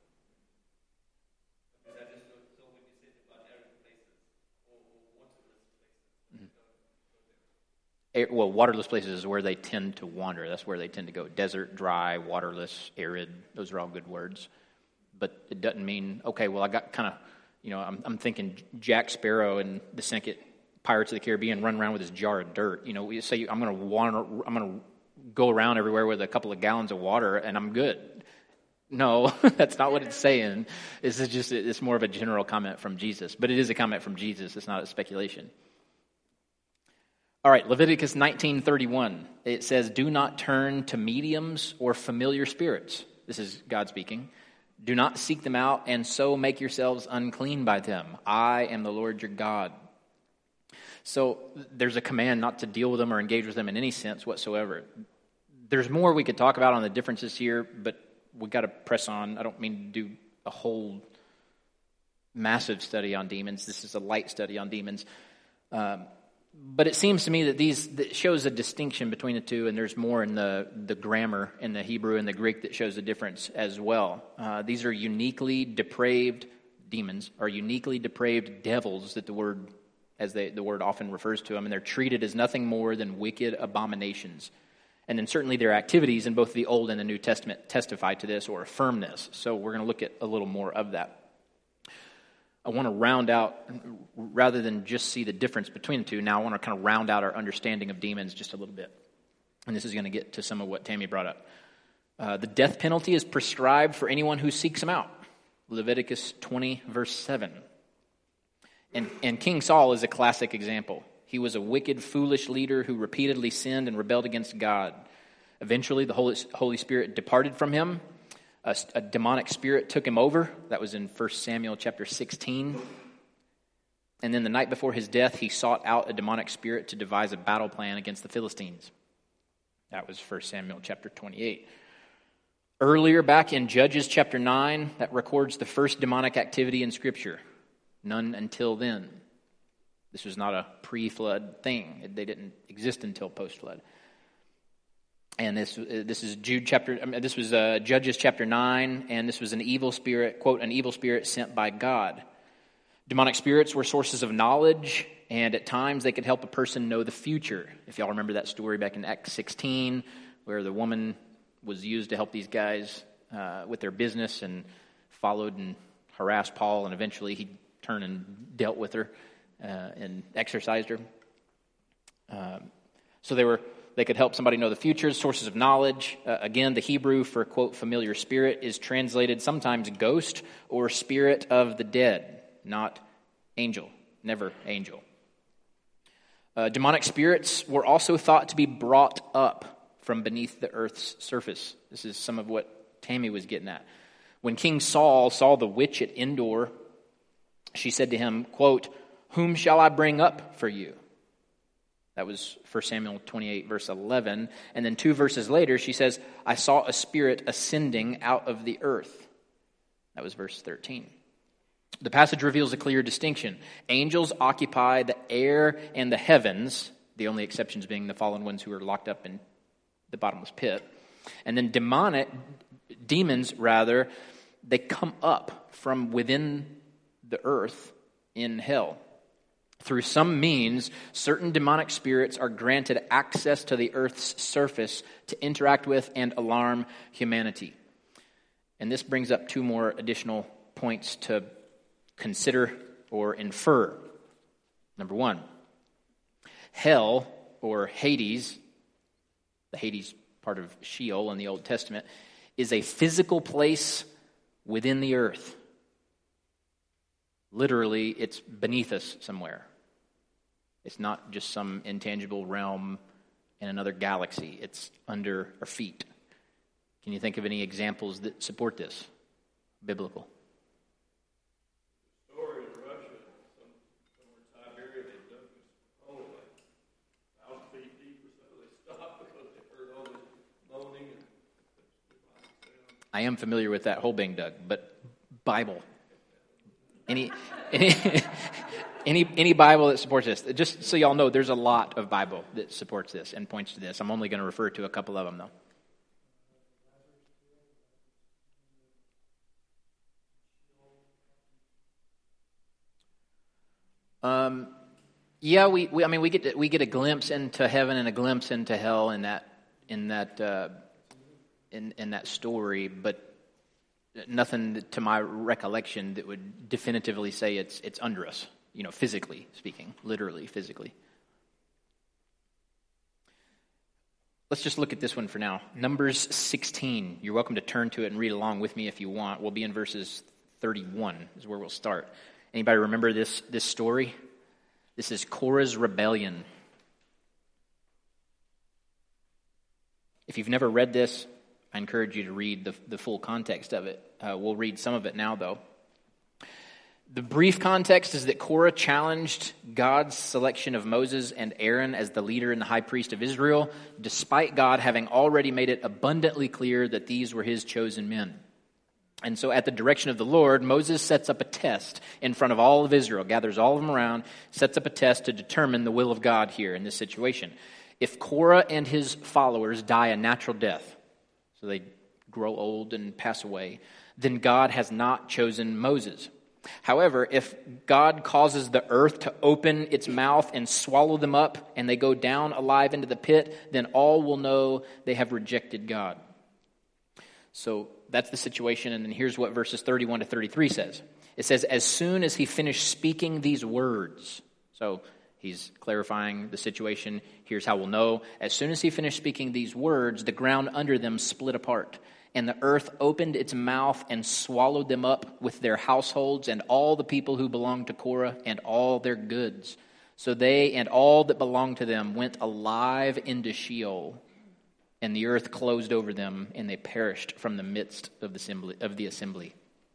Mm-hmm. Well, waterless places is where they tend to wander. That's where they tend to go. Desert, dry, waterless, arid, those are all good words. But it doesn't mean, okay, well, I got kind of, you know, I'm, I'm thinking Jack Sparrow in the second Pirates of the Caribbean run around with his jar of dirt. You know, we say, I'm going to wander, I'm going to go around everywhere with a couple of gallons of water and I'm good. No, that's not what it's saying. This is just, it's more of a general comment from Jesus. But it is a comment from Jesus. It's not a speculation. All right, Leviticus nineteen thirty-one. It says, do not turn to mediums or familiar spirits. This is God speaking. Do not seek them out, and so make yourselves unclean by them. I am the Lord your God. So there's a command not to deal with them or engage with them in any sense whatsoever. There's more we could talk about on the differences here, but we've got to press on. I don't mean to do a whole massive study on demons. This is a light study on demons. Um, But it seems to me that these that shows a distinction between the two, and there's more in the, the grammar in the Hebrew and the Greek that shows a difference as well. Uh, these are uniquely depraved demons, are uniquely depraved devils that the word, as they, the word often refers to them, and they're treated as nothing more than wicked abominations. And then certainly their activities in both the Old and the New Testament testify to this or affirm this. So we're going to look at a little more of that. I want to round out, rather than just see the difference between the two, now I want to kind of round out our understanding of demons just a little bit. And this is going to get to some of what Tammy brought up. Uh, the death penalty is prescribed for anyone who seeks them out. Leviticus twenty, verse seven. And, and King Saul is a classic example. He was a wicked, foolish leader who repeatedly sinned and rebelled against God. Eventually, the Holy, Holy Spirit departed from him. A, a demonic spirit took him over. That was in First Samuel chapter sixteen. And then the night before his death, he sought out a demonic spirit to devise a battle plan against the Philistines. That was First Samuel chapter twenty-eight. Earlier, back in Judges chapter nine, that records the first demonic activity in Scripture. None until then. This was not a pre-flood thing. They didn't exist until post-flood. And this this is Jude chapter. I mean, this was uh, Judges chapter nine, and this was an evil spirit, quote, an evil spirit sent by God. Demonic spirits were sources of knowledge, and at times they could help a person know the future. If y'all remember that story back in Acts sixteen, where the woman was used to help these guys uh, with their business, and followed and harassed Paul, and eventually he turned and dealt with her uh, and exorcised her. Um, so they were. They could help somebody know the future, sources of knowledge. Uh, again, the Hebrew for, quote, familiar spirit is translated sometimes ghost or spirit of the dead, not angel, never angel. Uh, demonic spirits were also thought to be brought up from beneath the earth's surface. This is some of what Tammy was getting at. When King Saul saw the witch at Endor, she said to him, quote, "Whom shall I bring up for you?" That was First Samuel twenty-eight, verse eleven. And then two verses later, she says, "I saw a spirit ascending out of the earth." That was verse thirteen. The passage reveals a clear distinction. Angels occupy the air and the heavens, the only exceptions being the fallen ones who are locked up in the bottomless pit. And then demonic, demons rather, they come up from within the earth in hell. Through some means, certain demonic spirits are granted access to the earth's surface to interact with and alarm humanity. And this brings up two more additional points to consider or infer. Number one, hell, or Hades, the Hades part of Sheol in the Old Testament, is a physical place within the earth. Literally, it's beneath us somewhere. It's not just some intangible realm in another galaxy. It's under our feet. Can you think of any examples that support this? Biblical. The story in Russia, some, somewhere in Siberia, they dug this hole like a thousand feet deep or so. They stopped because they heard all this moaning and sound. I am familiar with that hole being dug, but Bible. Any, any, any, any Bible that supports this. Just so y'all know, there's a lot of Bible that supports this and points to this. I'm only going to refer to a couple of them, though. Um, yeah, we, we I mean, we get to, we get a glimpse into heaven and a glimpse into hell in that in that uh, in in that story, but nothing to my recollection that would definitively say it's it's under us, you know, physically speaking, literally, physically. Let's just look at this one for now. Numbers sixteen. You're welcome to turn to it and read along with me if you want. We'll be in verses thirty-one is where we'll start. Anybody remember this, this story? This is Korah's rebellion. If you've never read this, I encourage you to read the, the full context of it. Uh, we'll read some of it now, though. The brief context is that Korah challenged God's selection of Moses and Aaron as the leader and the high priest of Israel, despite God having already made it abundantly clear that these were his chosen men. And so at the direction of the Lord, Moses sets up a test in front of all of Israel, gathers all of them around, sets up a test to determine the will of God here in this situation. If Korah and his followers die a natural death, so they grow old and pass away, then God has not chosen Moses. However, if God causes the earth to open its mouth and swallow them up, and they go down alive into the pit, then all will know they have rejected God. So that's the situation, and then here's what verses thirty-one to thirty-three says. It says, as soon as he finished speaking these words, so he's clarifying the situation. Here's how we'll know. As soon as he finished speaking these words, the ground under them split apart, and the earth opened its mouth and swallowed them up with their households and all the people who belonged to Korah and all their goods. So they and all that belonged to them went alive into Sheol, and the earth closed over them, and they perished from the midst of the assembly. Of the assembly.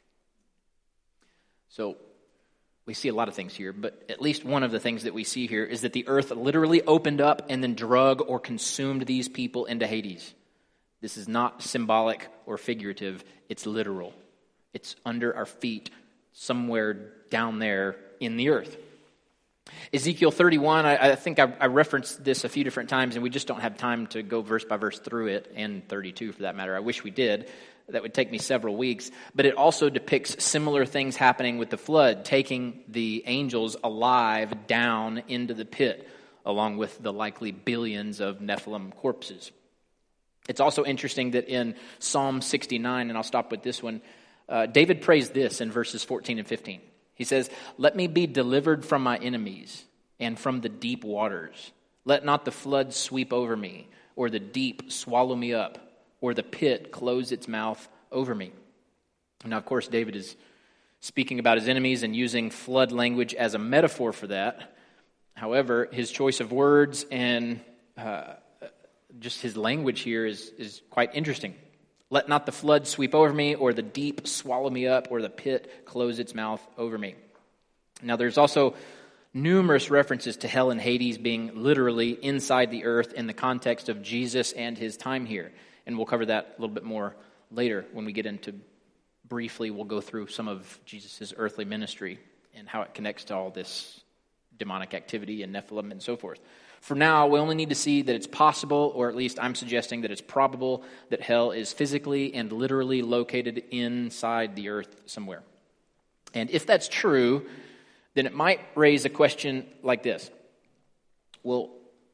So we see a lot of things here, but at least one of the things that we see here is that the earth literally opened up and then drug or consumed these people into Hades. This is not symbolic or figurative. It's literal. It's under our feet, somewhere down there in the earth. Ezekiel thirty-one, I, I think I, I referenced this a few different times, and we just don't have time to go verse by verse through it, and thirty-two for that matter. I wish we did. That would take me several weeks. But it also depicts similar things happening with the flood, taking the angels alive down into the pit, along with the likely billions of Nephilim corpses. It's also interesting that in Psalm sixty-nine, and I'll stop with this one, uh, David prays this in verses fourteen and fifteen. He says, let me be delivered from my enemies and from the deep waters. Let not the flood sweep over me, or the deep swallow me up, or the pit close its mouth over me. Now, of course, David is speaking about his enemies and using flood language as a metaphor for that. However, his choice of words and uh, just his language here is, is quite interesting. Let not the flood sweep over me, or the deep swallow me up, or the pit close its mouth over me. Now, there's also numerous references to hell and Hades being literally inside the earth in the context of Jesus and his time here. And we'll cover that a little bit more later when we get into, briefly, we'll go through some of Jesus' earthly ministry and how it connects to all this demonic activity and Nephilim and so forth. For now, we only need to see that it's possible, or at least I'm suggesting that it's probable, that hell is physically and literally located inside the earth somewhere. And if that's true, then it might raise a question like this. Well,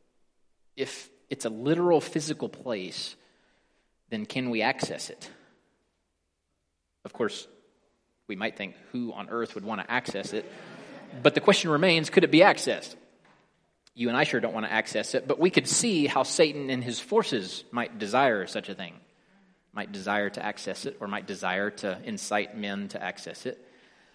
if it's a literal physical place, then can we access it? Of course, we might think, who on earth would want to access it? But the question remains, could it be accessed? You and I sure don't want to access it, but we could see how Satan and his forces might desire such a thing, might desire to access it, or might desire to incite men to access it.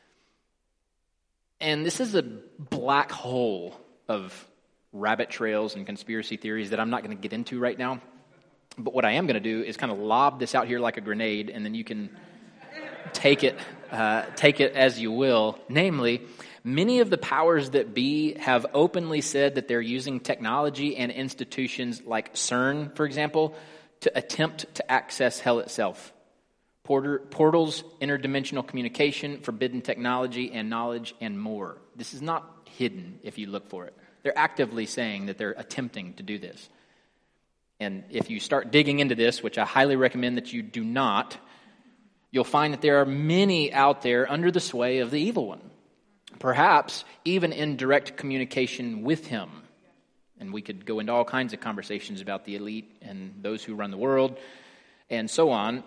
And this is a black hole of rabbit trails and conspiracy theories that I'm not going to get into right now. But what I am going to do is kind of lob this out here like a grenade, and then you can take it, uh, take it as you will. Namely, many of the powers that be have openly said that they're using technology and institutions like CERN, for example, to attempt to access hell itself. Porter, portals, interdimensional communication, forbidden technology and knowledge, and more. This is not hidden if you look for it. They're actively saying that they're attempting to do this. And if you start digging into this, which I highly recommend that you do not, you'll find that there are many out there under the sway of the evil one. Perhaps even in direct communication with him. And we could go into all kinds of conversations about the elite and those who run the world and so on.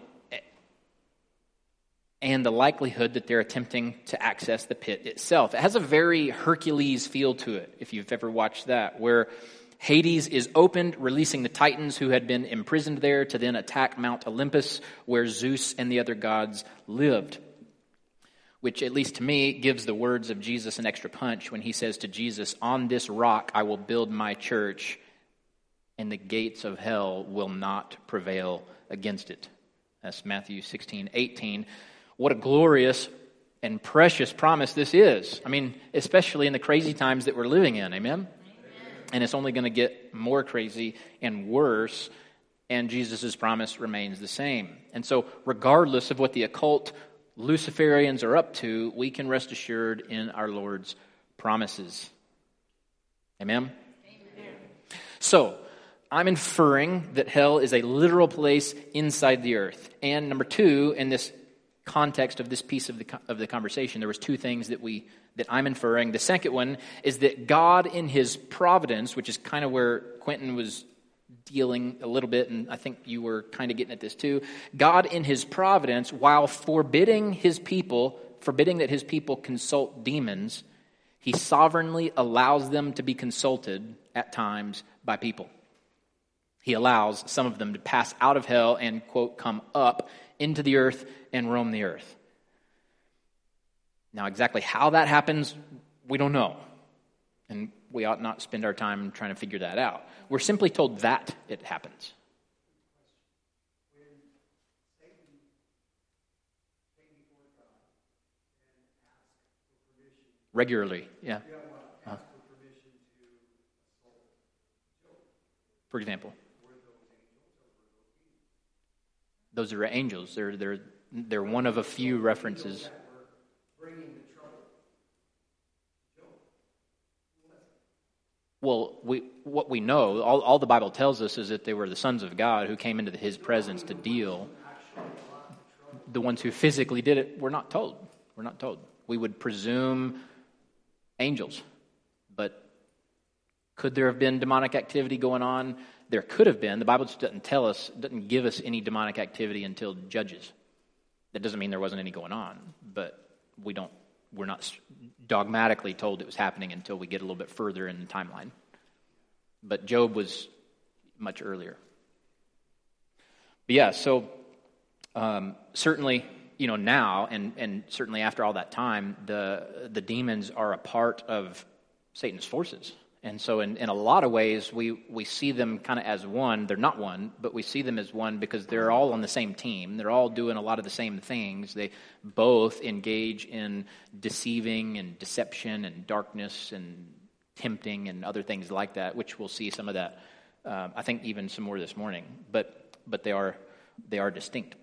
And the likelihood that they're attempting to access the pit itself. It has a very Hercules feel to it, if you've ever watched that, where Hades is opened, releasing the Titans who had been imprisoned there to then attack Mount Olympus, where Zeus and the other gods lived. Which, at least to me, gives the words of Jesus an extra punch when he says to Jesus, on this rock I will build my church, and the gates of hell will not prevail against it. That's Matthew sixteen eighteen. What a glorious and precious promise this is. I mean, especially in the crazy times that we're living in, amen? Amen. And it's only going to get more crazy and worse, and Jesus' promise remains the same. And so, regardless of what the occult Luciferians are up to, we can rest assured in our Lord's promises. Amen? Amen. So, I'm inferring that hell is a literal place inside the earth. And number two, in this context of this piece of the of the conversation, there was two things that we that I'm inferring. The second one is that God in his providence, which is kind of where Quentin was dealing a little bit, and I think you were kind of getting at this too. God in his providence, while forbidding his people, forbidding that his people consult demons, he sovereignly allows them to be consulted at times by people. He allows some of them to pass out of hell and, quote, come up into the earth and roam the earth. Now, exactly how that happens, we don't know. And we ought not spend our time trying to figure that out. We're simply told that it happens. When Satan came before God and asked for permission, Regularly, yeah. yeah, well, asked for permission to assault Job, For example, were those angels or were those demons? those are angels. They're, they're, they're one of a few references. That were bringing the trouble to Job. Who was it? Well, we, what we know, all, all the Bible tells us is that they were the sons of God who came into the, his presence to deal. The ones who physically did it, we're not told. We're not told. We would presume angels. But could there have been demonic activity going on? There could have been. The Bible just doesn't tell us, doesn't give us any demonic activity until Judges. That doesn't mean there wasn't any going on, but we don't, we're not dogmatically told it was happening until we get a little bit further in the timeline. But Job was much earlier. But yeah, so um, certainly, you know, now and, and certainly after all that time, the the demons are a part of Satan's forces. And so in, in a lot of ways, we, we see them kind of as one. They're not one, but we see them as one because they're all on the same team. They're all doing a lot of the same things. They both engage in deceiving and deception and darkness and tempting and other things like that, which we'll see some of that, uh, I think even some more this morning. But but they are they are distinct.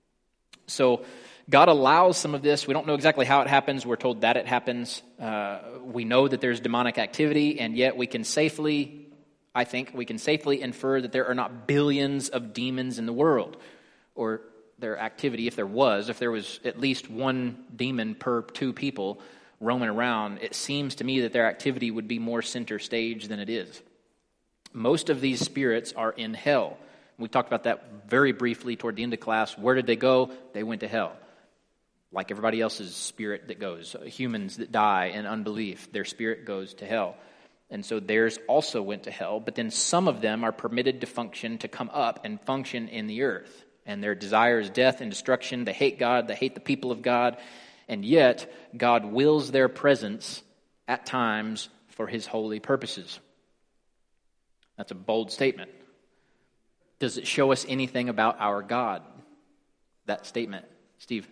So God allows some of this. We don't know exactly how it happens. We're told that it happens. Uh, we know that there's demonic activity, and yet we can safely, I think, we can safely infer that there are not billions of demons in the world, or their activity, if there was, if there was at least one demon per two people roaming around, it seems to me that their activity would be more center stage than it is. Most of these spirits are in hell. We talked about that very briefly toward the end of class. Where did they go? They went to hell. Like everybody else's spirit that goes. Humans that die in unbelief, their spirit goes to hell. And so theirs also went to hell. But then some of them are permitted to function, to come up and function in the earth. And their desire is death and destruction. They hate God. They hate the people of God. And yet, God wills their presence at times for his holy purposes. That's a bold statement. Does it show us anything about our God? That statement. Steve?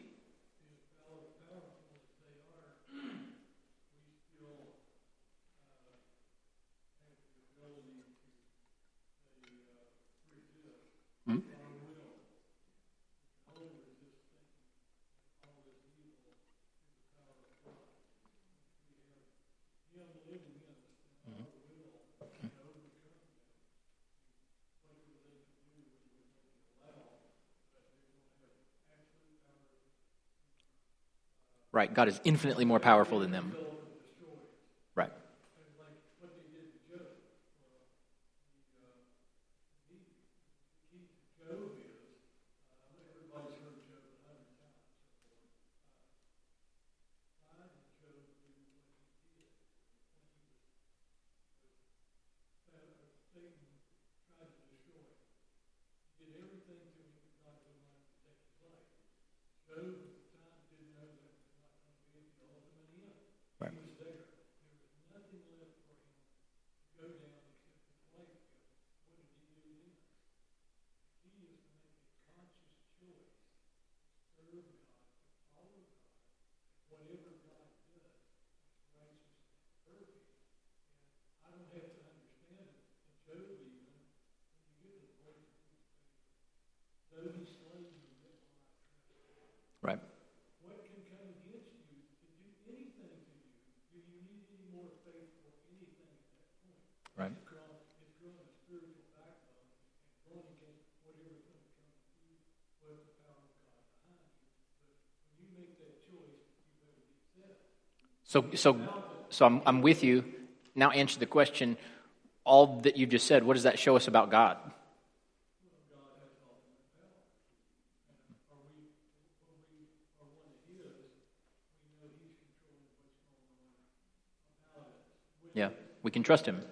Hmm? Right, God is infinitely more powerful than them. Right. Right. What can come against you to do anything to you? Do you need any more faith for anything at that point? Right. It's grown, it's grown a spiritual backbone and grown against whatever is going to come to you with the power of God behind you. But when you make that choice, you better get set. So, so, so I'm, I'm with you. Now answer the question. All that you just said, what does that show us about God? Yeah, we can trust him.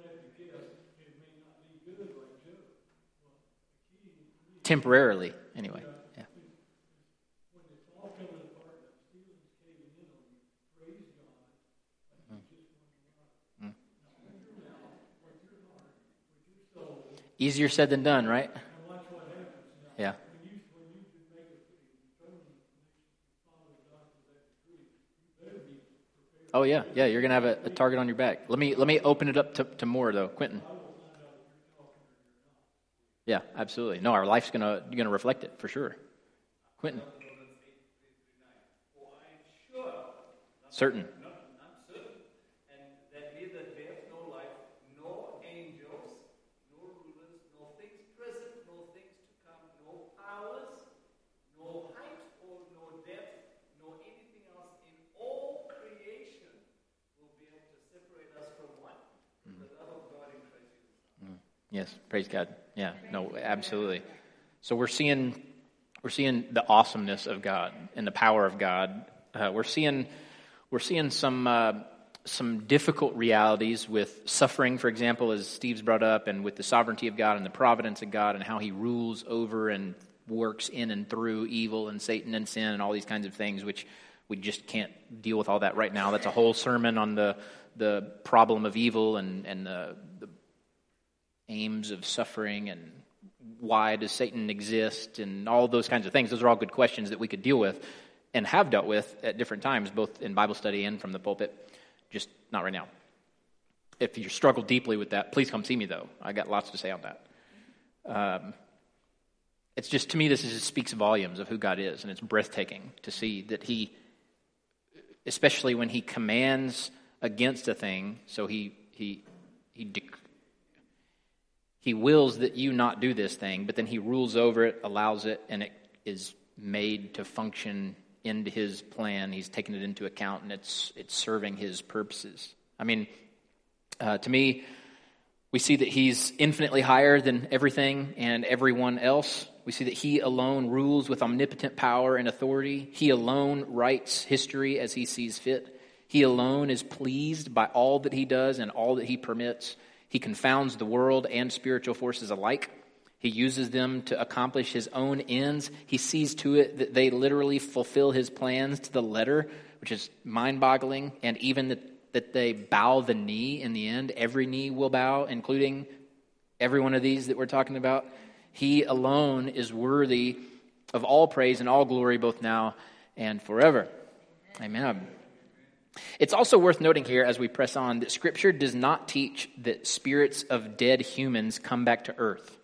Temporarily, anyway. Yeah. Mm. Mm. Easier said than done, right? Yeah. Oh yeah, yeah. You're gonna have a, a target on your back. Let me let me open it up to, to more though, Quentin. Yeah, absolutely. No, our life's gonna gonna reflect it for sure. Quentin. Certain. Yes, praise God. Yeah, no, absolutely. So we're seeing we're seeing the awesomeness of God and the power of God. Uh, we're seeing we're seeing some uh, some difficult realities with suffering, for example, as Steve's brought up, and with the sovereignty of God and the providence of God and how He rules over and works in and through evil and Satan and sin and all these kinds of things, which we just can't deal with all that right now. That's a whole sermon on the the problem of evil and and the, the aims of suffering and why does Satan exist and all those kinds of things. Those are all good questions that we could deal with and have dealt with at different times, both in Bible study and from the pulpit, just not right now. If you struggle deeply with that, please come see me, though. I got lots to say on that. Um, it's just, to me, this is, speaks volumes of who God is, and it's breathtaking to see that He, especially when He commands against a thing, so He He He dec- He wills that you not do this thing, but then He rules over it, allows it, and it is made to function into His plan. He's taken it into account, and it's it's serving His purposes. I mean, uh, to me, we see that He's infinitely higher than everything and everyone else. We see that He alone rules with omnipotent power and authority. He alone writes history as He sees fit. He alone is pleased by all that He does and all that He permits. He confounds the world and spiritual forces alike. He uses them to accomplish His own ends. He sees to it that they literally fulfill His plans to the letter, which is mind-boggling, and even that, that they bow the knee in the end. Every knee will bow, including every one of these that we're talking about. He alone is worthy of all praise and all glory, both now and forever. Amen. It's also worth noting here as we press on that Scripture does not teach that spirits of dead humans come back to earth.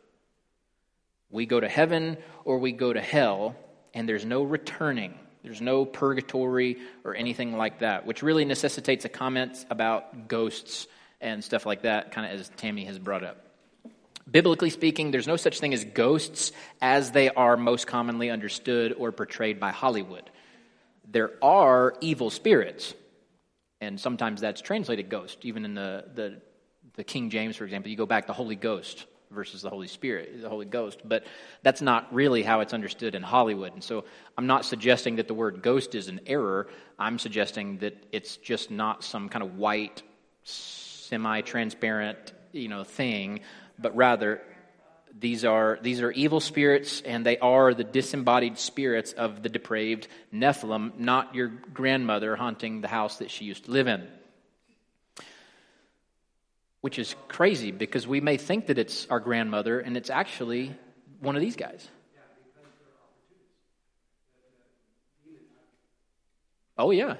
We go to heaven or we go to hell, and there's no returning. There's no purgatory or anything like that, which really necessitates a comment about ghosts and stuff like that, kind of as Tammy has brought up. Biblically speaking, there's no such thing as ghosts as they are most commonly understood or portrayed by Hollywood. There are evil spirits. And sometimes that's translated ghost. Even in the, the the King James, for example, you go back to Holy Ghost versus the Holy Spirit, the Holy Ghost. But that's not really how it's understood in Hollywood. And so I'm not suggesting that the word ghost is an error. I'm suggesting that it's just not some kind of white, semi-transparent, you know, thing, but rather These are these are evil spirits, and they are the disembodied spirits of the depraved Nephilim, not your grandmother haunting the house that she used to live in. Which is crazy, because we may think that it's our grandmother, and it's actually one of these guys. Oh, yeah.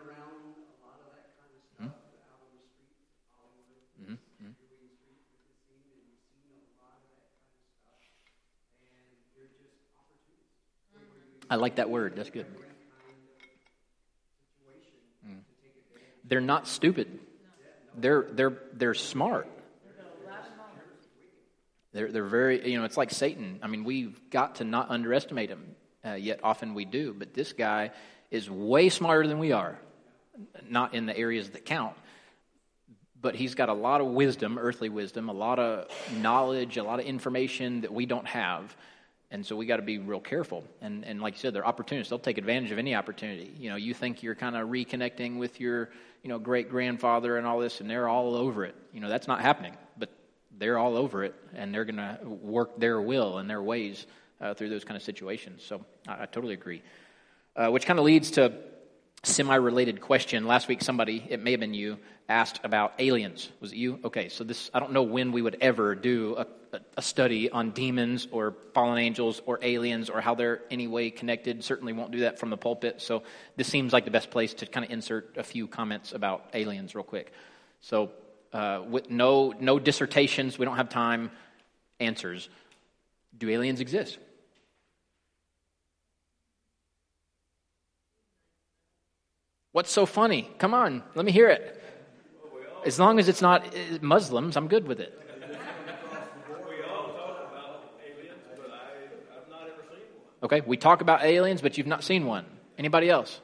I like that word. That's good. Mm. They're not stupid. They're they're they're smart. They're they're very, you know, it's like Satan. I mean, we've got to not underestimate him. Uh, yet often we do. But this guy is way smarter than we are. Not in the areas that count. But he's got a lot of wisdom, earthly wisdom, a lot of knowledge, a lot of information that we don't have. And so we got to be real careful. And and like you said, they're opportunists. They'll take advantage of any opportunity. You know, you think you're kind of reconnecting with your, you know, great-grandfather and all this, and they're all over it. You know, that's not happening. But they're all over it, and they're going to work their will and their ways uh, through those kind of situations. So I, I totally agree. Uh, which kind of leads to semi-related question. Last week, somebody, it may have been you, asked about aliens. Was it you? Okay, so this, I don't know when we would ever do a, a study on demons or fallen angels or aliens or how they're any way connected. Certainly won't do that from the pulpit. So this seems like the best place to kind of insert a few comments about aliens real quick. So uh, with no no dissertations, we don't have time. Answers. Do aliens exist? What's so funny? Come on, let me hear it. As long as it's not Muslims, I'm good with it. We all talk about aliens, but I, I've not ever seen one. Okay, we talk about aliens, but you've not seen one. Anybody else?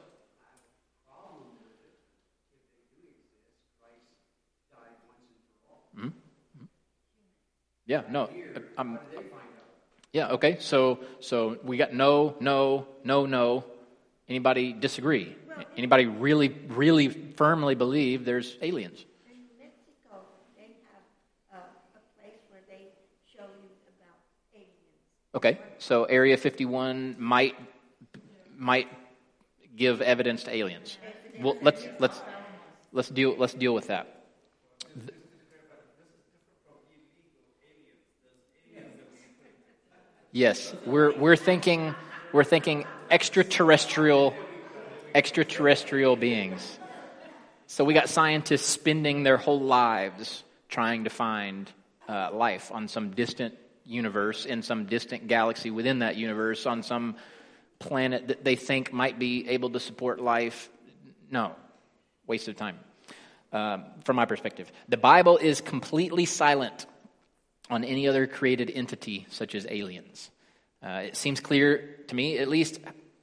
Mm-hmm. Yeah, no. I'm, yeah, okay, so so we got no, no, no, no. Anybody disagree? Anybody really, really firmly believe there's aliens? In Mexico, they have uh, a place where they show you about aliens. Okay, so Area fifty-one might might give evidence to aliens. Well, let's let's let's deal let's deal with that. Yes, we're we're thinking we're thinking extraterrestrial extraterrestrial beings. So we got scientists spending their whole lives trying to find uh, life on some distant universe, in some distant galaxy within that universe, on some planet that they think might be able to support life. No, waste of time. Um, from my perspective, the Bible is completely silent on any other created entity such as aliens. Uh, it seems clear to me, at least,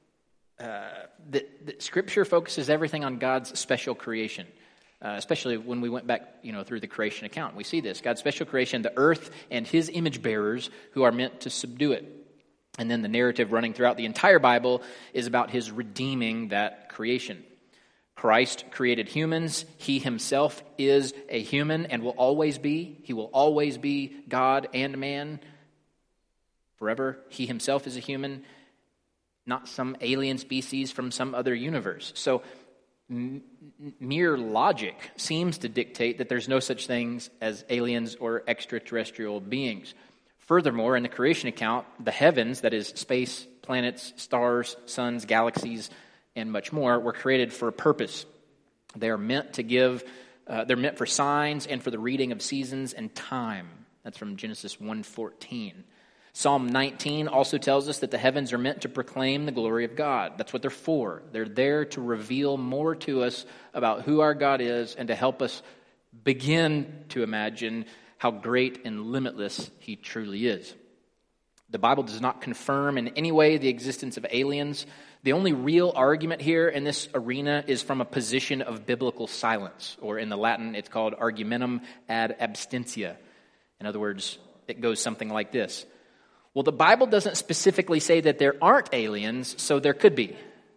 uh, that, that Scripture focuses everything on God's special creation, uh, especially when we went back, you know, through the creation account. We see this, God's special creation, the earth and His image bearers who are meant to subdue it. And then the narrative running throughout the entire Bible is about His redeeming that creation. Christ created humans. He Himself is a human and will always be. He will always be God and man. Forever, He Himself is a human, not some alien species from some other universe. So m- mere logic seems to dictate that there's no such things as aliens or extraterrestrial beings. Furthermore, in the creation account, the heavens, that is space, planets, stars, suns, galaxies, and much more, were created for a purpose. They are meant to give, uh, they're meant for signs and for the reading of seasons and time. That's from Genesis one fourteen. Psalm nineteen also tells us that the heavens are meant to proclaim the glory of God. That's what they're for. They're there to reveal more to us about who our God is and to help us begin to imagine how great and limitless He truly is. The Bible does not confirm in any way the existence of aliens. The only real argument here in this arena is from a position of biblical silence, or in the Latin, it's called argumentum ad abstentia. In other words, it goes something like this. Well, the Bible doesn't specifically say that there aren't aliens, so there could be.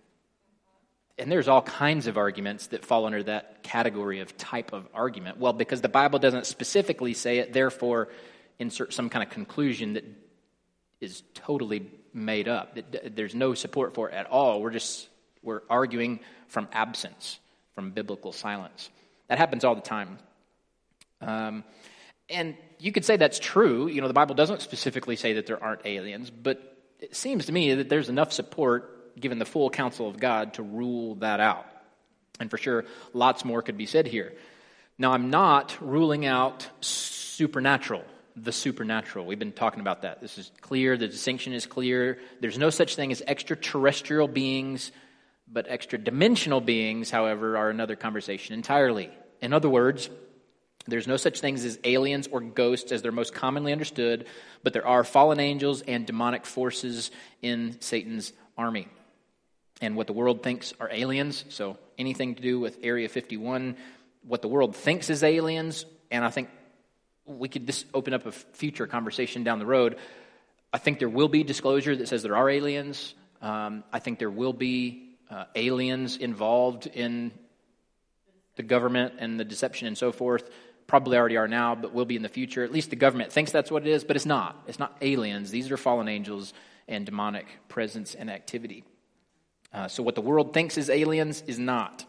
And there's all kinds of arguments that fall under that category of type of argument. Well, because the Bible doesn't specifically say it, therefore insert some kind of conclusion that is totally made up. There's no support for it at all. We're just, we're arguing from absence, from biblical silence. That happens all the time. Um, and you could say that's true. You know, the Bible doesn't specifically say that there aren't aliens, but it seems to me that there's enough support, given the full counsel of God, to rule that out. And for sure, lots more could be said here. Now, I'm not ruling out supernatural. The supernatural. We've been talking about that. This is clear. The distinction is clear. There's no such thing as extraterrestrial beings, but extra-dimensional beings, however, are another conversation entirely. In other words, there's no such things as aliens or ghosts as they're most commonly understood, but there are fallen angels and demonic forces in Satan's army. And what the world thinks are aliens, so anything to do with Area fifty-one, what the world thinks is aliens, and I think we could just open up a future conversation down the road. I think there will be disclosure that says there are aliens. Um, I think there will be uh, aliens involved in the government and the deception and so forth. Probably already are now, but will be in the future. At least the government thinks that's what it is, but it's not. It's not aliens. These are fallen angels and demonic presence and activity. Uh, so what the world thinks is aliens is not.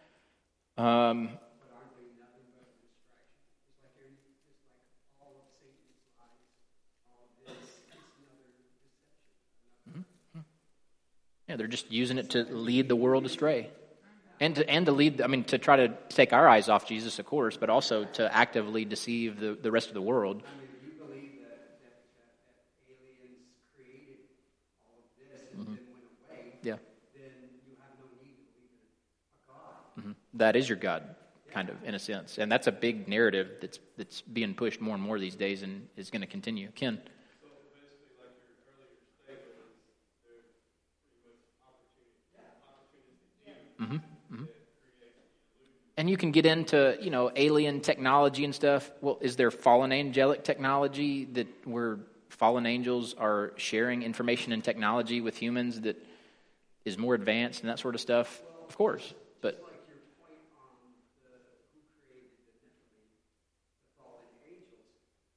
Um, But aren't they nothing but a distraction? It's like every, it's like all of Satan's lies, all of this is another deception. Another yeah, they're just using it to lead the world astray. And to, and to lead, I mean, to try to take our eyes off Jesus, of course, but also to actively deceive the, the rest of the world. I mean, if you believe that, that, that, that aliens created all of this and Mm-hmm. then went away, Yeah. then you have no need to believe in a God. Mm-hmm. That is your God, kind of, in a sense. And that's a big narrative that's that's being pushed more and more these days and is going to continue. Ken? So basically, like your earlier statement, is they're pretty much opportunity, opportunistic view. Mm-hmm. And you can get into, you know, alien technology and stuff. Well, is there fallen angelic technology that where fallen angels are sharing information and technology with humans that is more advanced and that sort of stuff? Of course, but Just like your point on the who created the Nephilim, the fallen angels,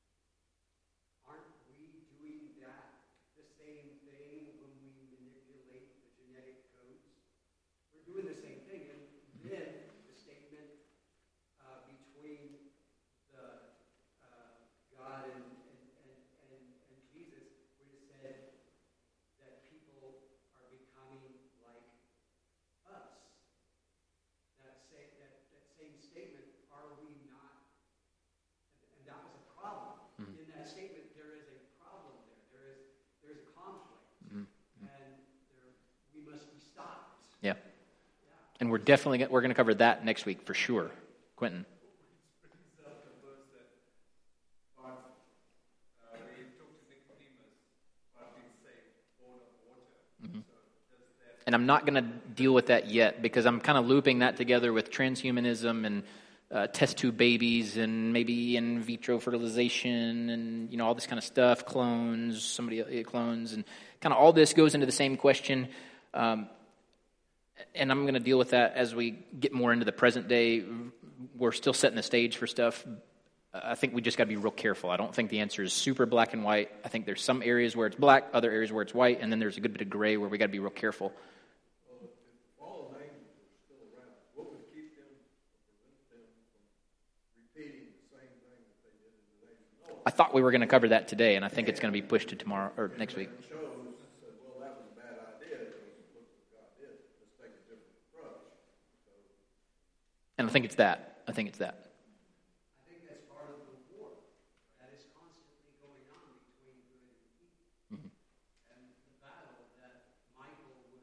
aren't we doing that the same thing when we manipulate the genetic codes? We're doing the same thing, and then the statement uh, between the uh, God and, and, and, and, and Jesus, where it said that people are becoming like us. That same, that, that same statement, are we not? And that was a problem. Mhm. In that statement, there is a problem there. There is there is a conflict, Mhm. and there we must be stopped. yeah. And we're definitely we're going to cover that next week for sure. Quentin? brings up the verse that God, uh, where he talked to Nicodemus about being saved born of water. Mhm. So does that And I'm not going to deal with that yet because I'm kind of looping that together with transhumanism and uh, test tube babies and maybe in vitro fertilization and, you know, all this kind of stuff, clones, somebody uh, clones, and kind of all this goes into the same question. Um, and I'm going to deal with that as we get more into the present day. We're still setting the stage for stuff. I think we just got to be real careful. I don't think the answer is super black and white. I think there's some areas where it's black, other areas where it's white, and then there's a good bit of gray where we got to be real careful. Well, if the fallen angels are still around, what would keep them, prevent them from repeating the same thing that they did in the days of Noah? I thought we were going to cover that today, and I think it's going to be pushed to tomorrow or next week. It shows, said, well, that was a bad idea, because look what God did, let's take a different approach. So, And I think it's that. I think it's that. I think that's part of the war that is constantly going on between good and evil. Mhm. And the battle that Michael was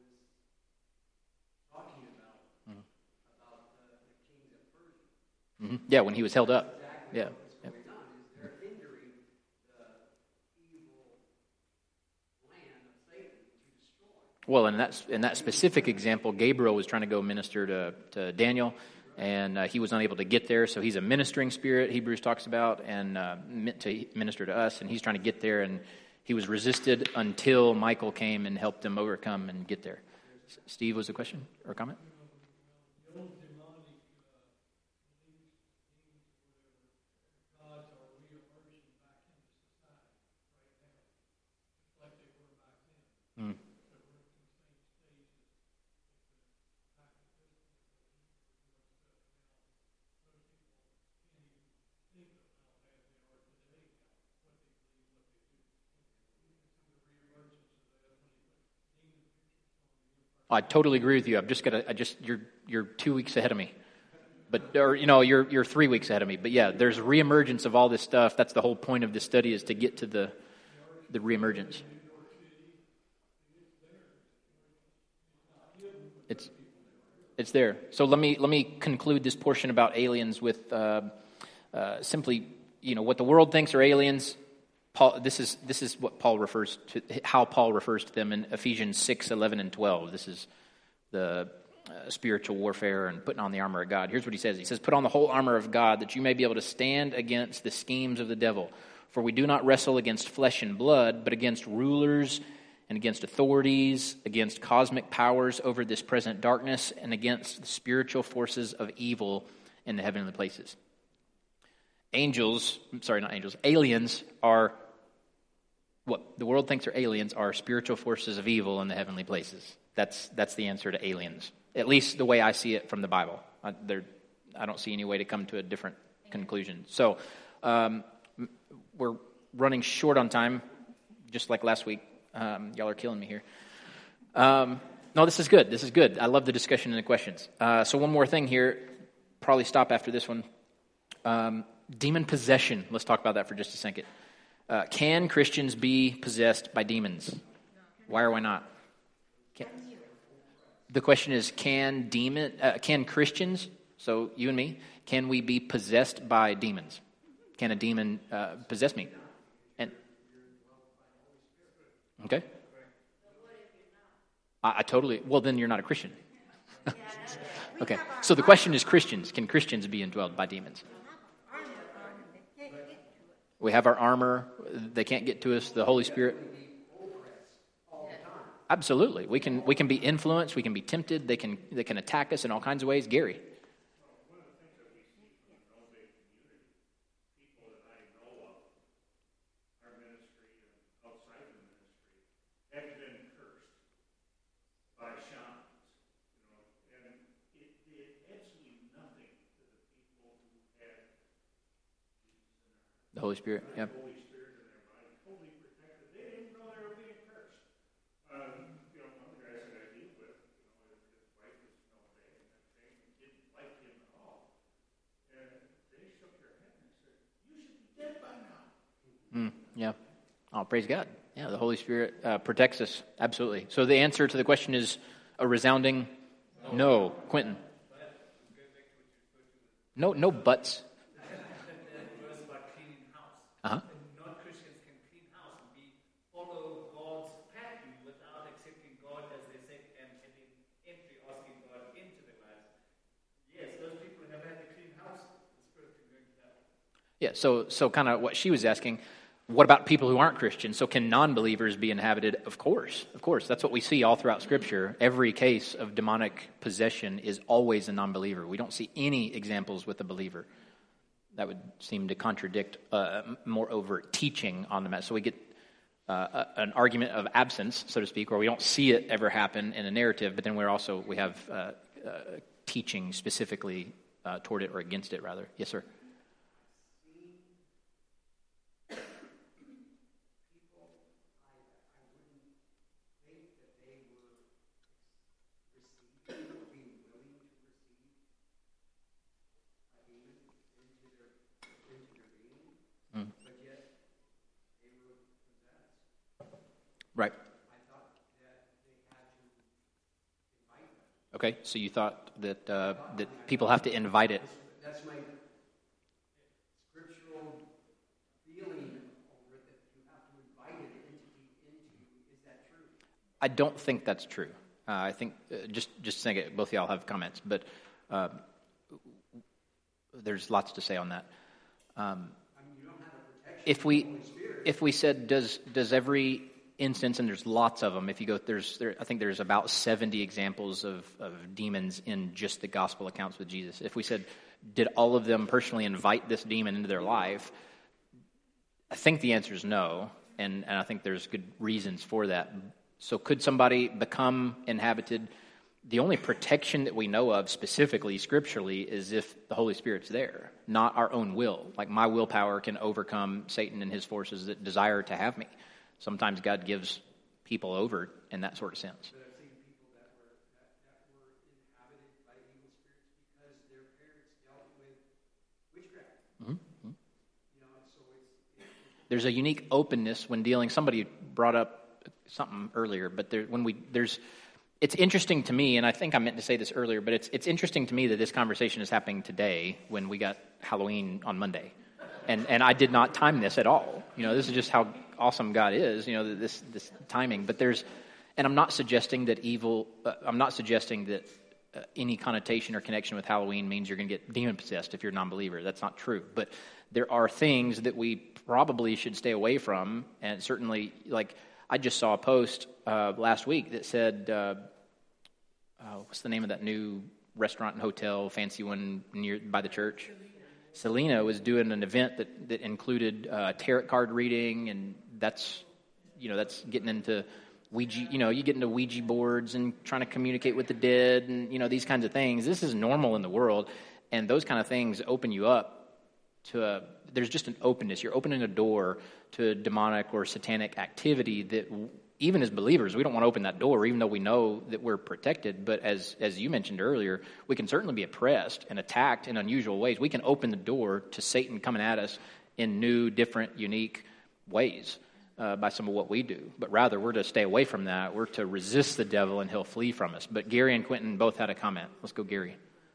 talking about, Mhm. about the, the kings of Persia. hmm Yeah, when he was held up. Exactly Yeah. what's Yep. going on is they're hindering the evil plan of Satan to destroy. Well, in that in that specific example, Gabriel was trying to go minister to, to Daniel, and uh, he was unable to get there. So he's a ministering spirit, Hebrews talks about, and uh, meant to minister to us. And he's trying to get there, and he was resisted until Michael came and helped him overcome and get there. S- Steve, was the question or comment? The old demonic uh, beliefs, demons, whatever, gods are re-emerging back into society right now, just like they were back then. Mm. So we're at the same stage as the back in history, but most people can't even think of how bad they are today now, what they believe, what they do. The re-emergence of that, when you put demon pictures on the I totally agree with you. I'm just gonna. I just you're you're two weeks ahead of me, but or you know you're you're three weeks ahead of me. But yeah, there's reemergence of all this stuff. That's the whole point of this study, is to get to the the reemergence. It's it's there. So let me let me conclude this portion about aliens with uh, uh, simply, you know, what the world thinks are aliens. Paul, this is this is what Paul refers to, how Paul refers to them in Ephesians six, eleven, and twelve. This is the uh, spiritual warfare and putting on the armor of God. Here's what he says. He says, "Put on the whole armor of God, that you may be able to stand against the schemes of the devil. For we do not wrestle against flesh and blood, but against rulers and against authorities, against cosmic powers over this present darkness, and against the spiritual forces of evil in the heavenly places. Angels, sorry, not angels, aliens are, what the world thinks are aliens, are spiritual forces of evil in the heavenly places. That's that's the answer to aliens, at least the way I see it from the Bible. I, there, I don't see any way to come to a different conclusion. So um, we're running short on time, just like last week. Um, y'all are killing me here. Um, no, this is good. This is good. I love the discussion and the questions. Uh, so one more thing here. Probably stop after this one. Um, demon possession. Let's talk about that for just a second. Uh, can Christians be possessed by demons? Why or why not? Can, the question is, can demon? Uh, can Christians, so you and me, can we be possessed by demons? Can a demon uh, possess me? And okay. I, I totally, well, then you're not a Christian. Okay, so the question is Christians. Can Christians be indwelled by demons? We have our armor. They can't get to us. The Holy Spirit. Absolutely. We can we can be influenced. We can be tempted. They can they can attack us in all kinds of ways. Gary. The Holy Spirit, yeah. The Holy Spirit in their body, totally protected. They didn't know they were being cursed. Um, you know, one of the guys that I deal with, you know, his wife was no day and everything, and didn't like him at all. And they shook their head and said, "You should be dead by now." Mm, yeah. Oh, praise God. Yeah, the Holy Spirit uh, protects us. Absolutely. So the answer to the question is a resounding no. no. Quentin. No, no buts. Uh-huh. Non-Christians can clean house and be follow God's pattern without accepting God as their second and having entry, asking God into their lives. Yes, those people have had to clean house. The Spirit can go into that. Yeah. So, so kind of what she was asking. What about people who aren't Christians? So can non-believers be inhabited? Of course, of course. That's what we see all throughout Scripture. Every case of demonic possession is always a non-believer. We don't see any examples with a believer. That would seem to contradict uh, more overt teaching on the matter. So we get uh, an argument of absence, so to speak, where we don't see it ever happen in a narrative, but then we're also we have uh, uh, teaching specifically uh, toward it or against it, rather. Yes, sir. Right. Okay, so you thought that uh, that people have to invite it. That's my scriptural feeling over it, that you have to invite an entity into you. Is that true? I don't think that's true. Uh, I think, uh, just just saying it, both of y'all have comments, but uh, there's lots to say on that. Um, I mean, you don't have a protection if we from the Holy Spirit. if we said, does does every instance, and there's lots of them. If you go, there's, there, I think there's about seventy examples of, of demons in just the gospel accounts with Jesus. If we said, did all of them personally invite this demon into their life? I think the answer is no, and, and I think there's good reasons for that. So could somebody become inhabited? The only protection that we know of specifically scripturally is if the Holy Spirit's there, not our own will. Like my willpower can overcome Satan and his forces that desire to have me. Sometimes God gives people over in that sort of sense. But I've seen people that were that, that were inhabited by evil spirits because their parents dealt with witchcraft. Mm-hmm. You know, so it's, it's there's a unique openness when dealing. Somebody brought up something earlier, but there, when we there's, it's interesting to me, and I think I meant to say this earlier, but it's it's interesting to me that this conversation is happening today when we got Halloween on Monday, and and I did not time this at all. You know, this is just how awesome God is, you know, this this timing. But there's, and I'm not suggesting that evil, uh, I'm not suggesting that uh, any connotation or connection with Halloween means you're going to get demon-possessed if you're a non-believer. That's not true. But there are things that we probably should stay away from, and certainly, like, I just saw a post uh, last week that said, uh, uh, what's the name of that new restaurant and hotel, fancy one near by the church? Selena was doing an event that, that included uh, tarot card reading, and that's, you know, that's getting into Ouija, you know, you get into Ouija boards and trying to communicate with the dead and, you know, these kinds of things. This is normal in the world, and those kind of things open you up to a, there's just an openness. You're opening a door to demonic or satanic activity that even as believers, we don't want to open that door, even though we know that we're protected. But as as you mentioned earlier, we can certainly be oppressed and attacked in unusual ways. We can open the door to Satan coming at us in new, different, unique ways uh, by some of what we do. But rather, we're to stay away from that. We're to resist the devil, and he'll flee from us. But Gary and Quentin both had a comment. Let's go, Gary.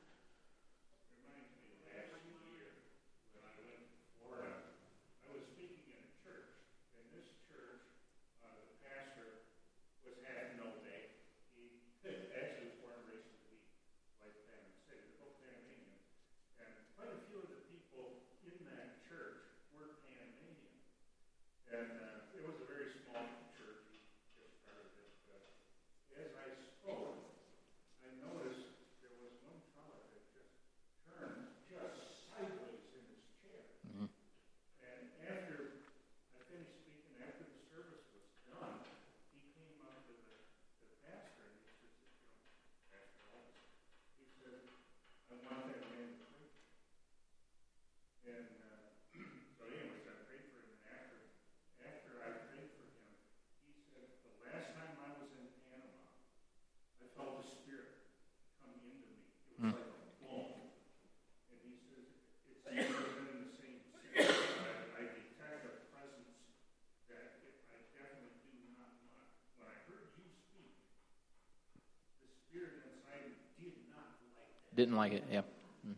Didn't like it, yeah. Mm-hmm.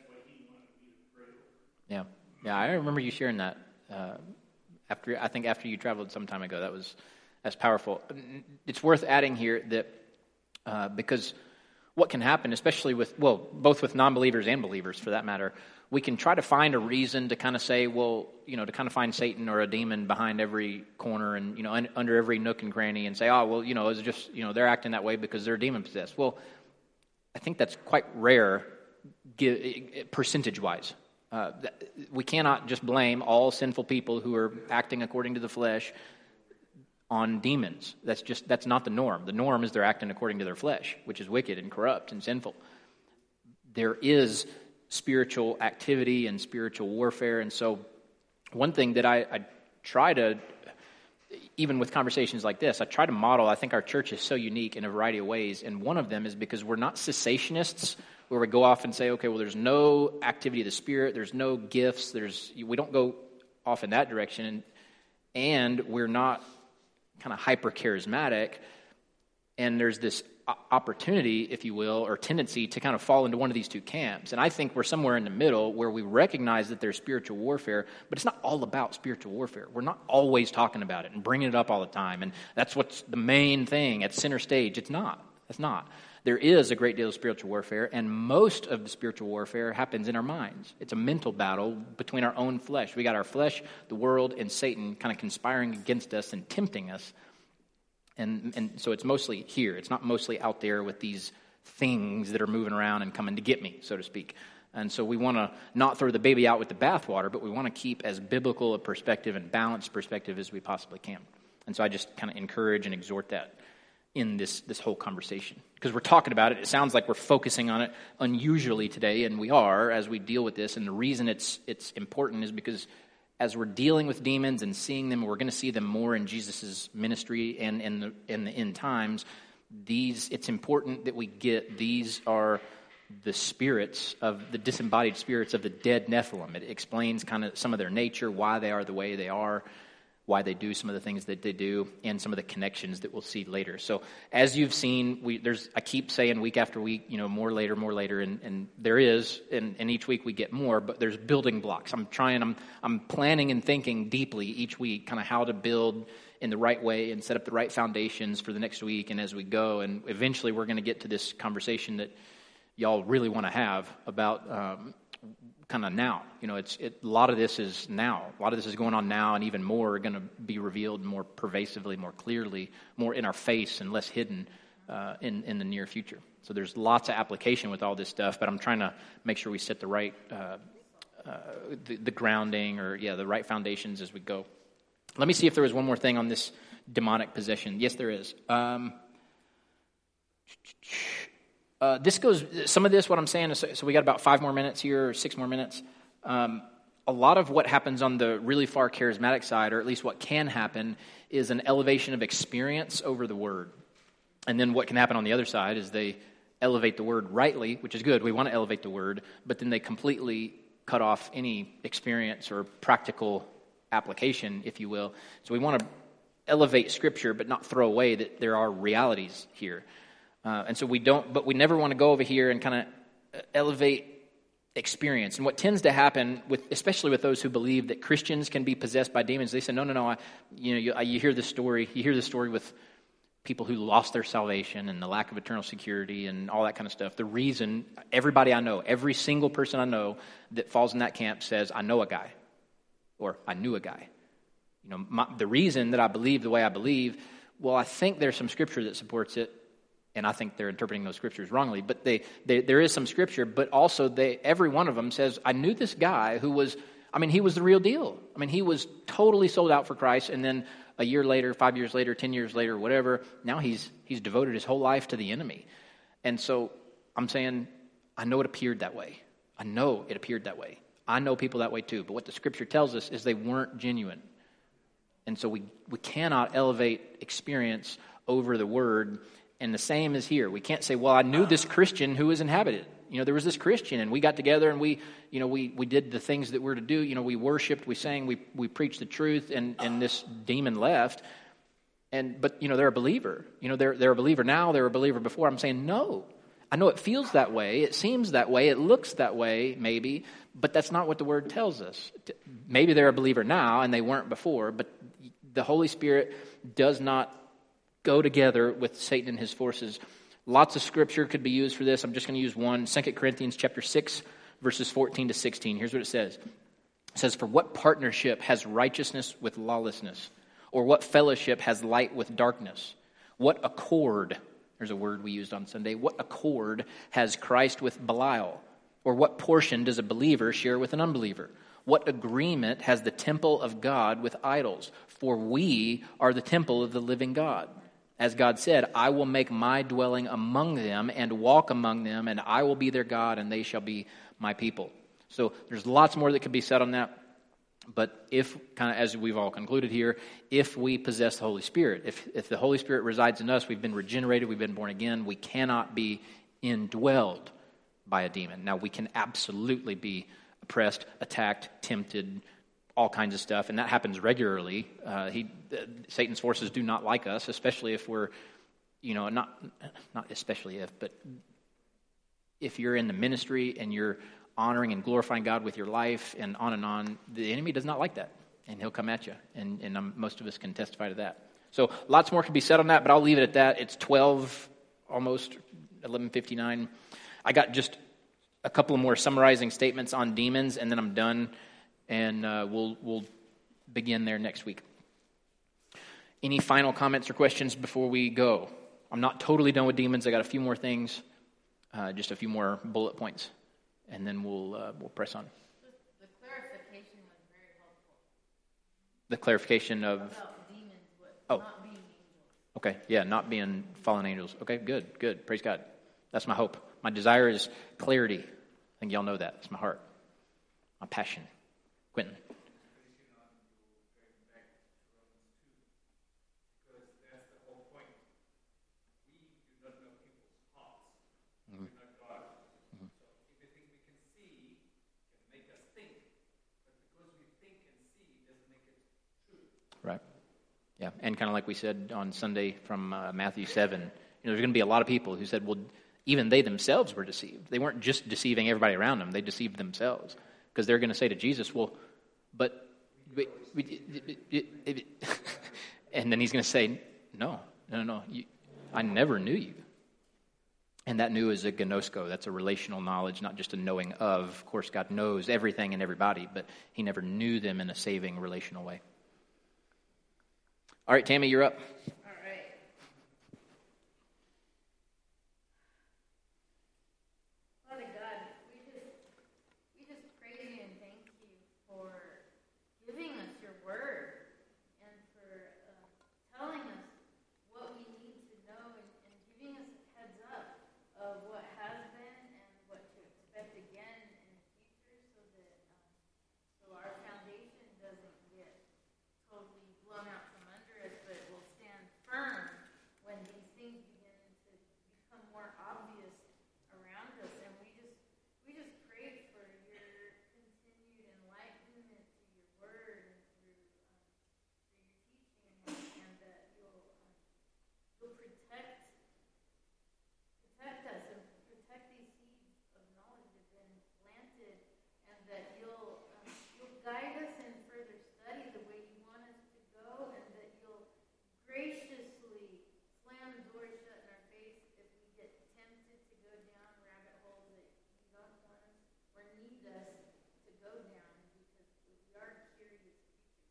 Yeah, yeah. I remember you sharing that uh, after. I think after you traveled some time ago. That was that's powerful. It's worth adding here that uh, because what can happen, especially with well, both with non-believers and believers, for that matter, we can try to find a reason to kind of say, well, you know, to kind of find Satan or a demon behind every corner and you know un- under every nook and cranny, and say, oh, well, you know, it's just you know they're acting that way because they're demon possessed. Well, I think that's quite rare, percentage-wise. Uh, we cannot just blame all sinful people who are acting according to the flesh on demons. That's just that's not the norm. The norm is they're acting according to their flesh, which is wicked and corrupt and sinful. There is spiritual activity and spiritual warfare, and so one thing that I, I try to, even with conversations like this, I try to model. I think our church is so unique in a variety of ways, and one of them is because we're not cessationists, where we go off and say, okay, well, there's no activity of the Spirit, there's no gifts, there's we don't go off in that direction, and, and we're not kind of hyper-charismatic, and there's this opportunity, if you will, or tendency to kind of fall into one of these two camps. And I think we're somewhere in the middle where we recognize that there's spiritual warfare, but it's not all about spiritual warfare. We're not always talking about it and bringing it up all the time, and that's what's the main thing at center stage. It's not. It's not. There is a great deal of spiritual warfare, and most of the spiritual warfare happens in our minds. It's a mental battle between our own flesh. We got our flesh, the world, and Satan kind of conspiring against us and tempting us. And and so it's mostly here. It's not mostly out there with these things that are moving around and coming to get me, so to speak. And so we want to not throw the baby out with the bathwater, but we want to keep as biblical a perspective and balanced perspective as we possibly can. And so I just kind of encourage and exhort that in this, this whole conversation. Because we're talking about it. It sounds like we're focusing on it unusually today, and we are as we deal with this. And the reason it's it's important is because as we're dealing with demons and seeing them, we're going to see them more in Jesus' ministry and in the, in the end times. These, it's important that we get, these are the spirits of, the disembodied spirits of the dead Nephilim. It explains kind of some of their nature, why they are the way they are. why they do some of the things that they do, and some of the connections that we'll see later. So as you've seen, we, there's I keep saying week after week, you know, more later, more later, and, and there is, and, and each week we get more, but there's building blocks. I'm trying, I'm I'm planning and thinking deeply each week, kind of how to build in the right way and set up the right foundations for the next week and as we go. And eventually we're going to get to this conversation that y'all really want to have about um, kind of now. You know, it's it, a lot of this is now. A lot of this is going on now, and even more are going to be revealed more pervasively, more clearly, more in our face and less hidden uh, in, in the near future. So there's lots of application with all this stuff, but I'm trying to make sure we set the right, uh, uh, the, the grounding or, yeah, the right foundations as we go. Let me see if there was one more thing on this demonic possession. Yes, there is. Um, uh, this goes, some of this, what I'm saying is, so we got about five more minutes here, or six more minutes. Um, a lot of what happens on the really far charismatic side, or at least what can happen, is an elevation of experience over the word. And then what can happen on the other side is they elevate the word rightly, which is good. We want to elevate the word, but then they completely cut off any experience or practical application, if you will. So we want to elevate Scripture, but not throw away that there are realities here. Uh, and so we don't, but we never want to go over here and kind of elevate experience. And what tends to happen, with, especially with those who believe that Christians can be possessed by demons, they say, no, no, no. I, you know, you, I, you hear this story. You hear this story with people who lost their salvation and the lack of eternal security and all that kind of stuff. The reason, everybody I know, every single person I know that falls in that camp says, I know a guy. Or I knew a guy. You know, my, the reason that I believe the way I believe, well, I think there's some scripture that supports it, and I think they're interpreting those scriptures wrongly. But they, they, there is some scripture, but also they, every one of them says, I knew this guy who was, I mean, he was the real deal. I mean, he was totally sold out for Christ, and then a year later, five years later, ten years later, whatever, now he's he's devoted his whole life to the enemy. And so I'm saying, I know it appeared that way. I know it appeared that way. I know people that way too, but what the scripture tells us is they weren't genuine. And so we, we cannot elevate experience over the word. And the same is here. We can't say, well, I knew this Christian who was inhabited. You know, there was this Christian and we got together and we, you know, we, we did the things that we're to do. You know, we worshiped, we sang, we, we preached the truth, and, and this demon left. And, but, you know, they're a believer. You know, they're, they're a believer now, they're a believer before. I'm saying, no. I know it feels that way, it seems that way, it looks that way, maybe, but that's not what the word tells us. Maybe they're a believer now and they weren't before, but the Holy Spirit does not go together with Satan and his forces. Lots of scripture could be used for this. I'm just going to use one. Second Corinthians chapter six, verses fourteen to sixteen. Here's what it says. It says, for what partnership has righteousness with lawlessness? Or what fellowship has light with darkness? What accord... There's a word we used on Sunday. What accord has Christ with Belial? Or what portion does a believer share with an unbeliever? What agreement has the temple of God with idols? For we are the temple of the living God. As God said, I will make my dwelling among them and walk among them, and I will be their God, and they shall be my people. So there's lots more that could be said on that. But if, kind of as we've all concluded here, if we possess the Holy Spirit, if, if the Holy Spirit resides in us, we've been regenerated, we've been born again, we cannot be indwelled by a demon. Now, we can absolutely be oppressed, attacked, tempted, all kinds of stuff, and that happens regularly. Uh, he, uh, Satan's forces do not like us, especially if we're, you know, not not especially if, but if you're in the ministry and you're honoring and glorifying God with your life and on and on, the enemy does not like that, and he'll come at you, and, and um, most of us can testify to that. So lots more can be said on that, but I'll leave it at that. It's twelve, almost eleven fifty-nine. I got just a couple of more summarizing statements on demons, and then I'm done, and uh, we'll we'll begin there next week. Any final comments or questions before we go? I'm not totally done with demons. I got a few more things, uh, just a few more bullet points. And then we'll uh, we'll press on. The clarification was very helpful. The clarification of About demons, but oh, not being angels. Okay, yeah, not being fallen angels. Okay, good, good. Praise God. That's my hope. My desire is clarity. I think y'all know that. It's my heart, my passion. Quentin. Right. Yeah, and kind of like we said on Sunday from uh, Matthew seven, you know, there's going to be a lot of people who said, well, even they themselves were deceived. They weren't just deceiving everybody around them. They deceived themselves. Because they're going to say to Jesus, well, but... We, we, it, it, it, and then he's going to say, no, no, no, you, I never knew you. And that knew is a gnosko. That's a relational knowledge, not just a knowing of. Of course, God knows everything and everybody, but he never knew them in a saving, relational way. All right, Tammy, you're up. All right. Father God, we just we just praise you and thank you for giving us your word and for uh, telling us what we need to know and, and giving us a heads up of what has been and what to expect again in the future, so that um, so our foundation doesn't get totally blown out from under us, but it will stand firm when these things begin to become more obvious around us. And we just we just pray for your continued enlightenment to your word and through um, through your teaching, and, and that you'll um, you'll protect protect us and protect these seeds of knowledge that have been planted, and that you'll um, you'll guide us in further study the way you want us to go, and that you'll graciously slam the door shut in our face if we get tempted to go down rabbit holes that you don't want us or need us to go down, because we are curious creatures.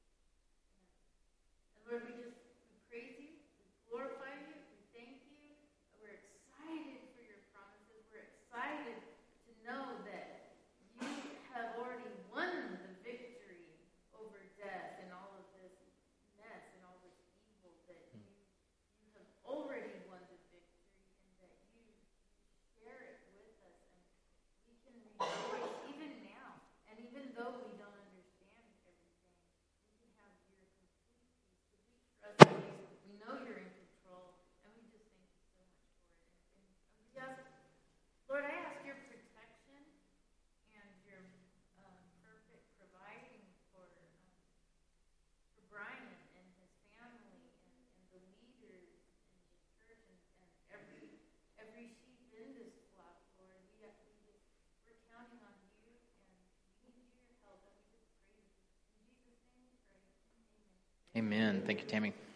And Lord, we just we praise you, we glorify you, we thank you. We're excited for your promises. We're excited to know that you have already won the victory over death and all of this mess and all this evil, that you, you have already won the victory, and that you share it with us, and we can rejoice even now. And even though we don't understand everything, we can have your complete peace, because we trust you. We know you're in control, and we just thank you so much for it. And, and we ask, Lord, I ask your protection and your um, perfect providing for um, for Brian and his family, and, and the leaders in the church, and, and every every sheep in this flock, Lord. We have, we just we're counting on you, and we need your help, and we just praise you. In Jesus' name we pray. Amen. Amen. Thank you, Tammy.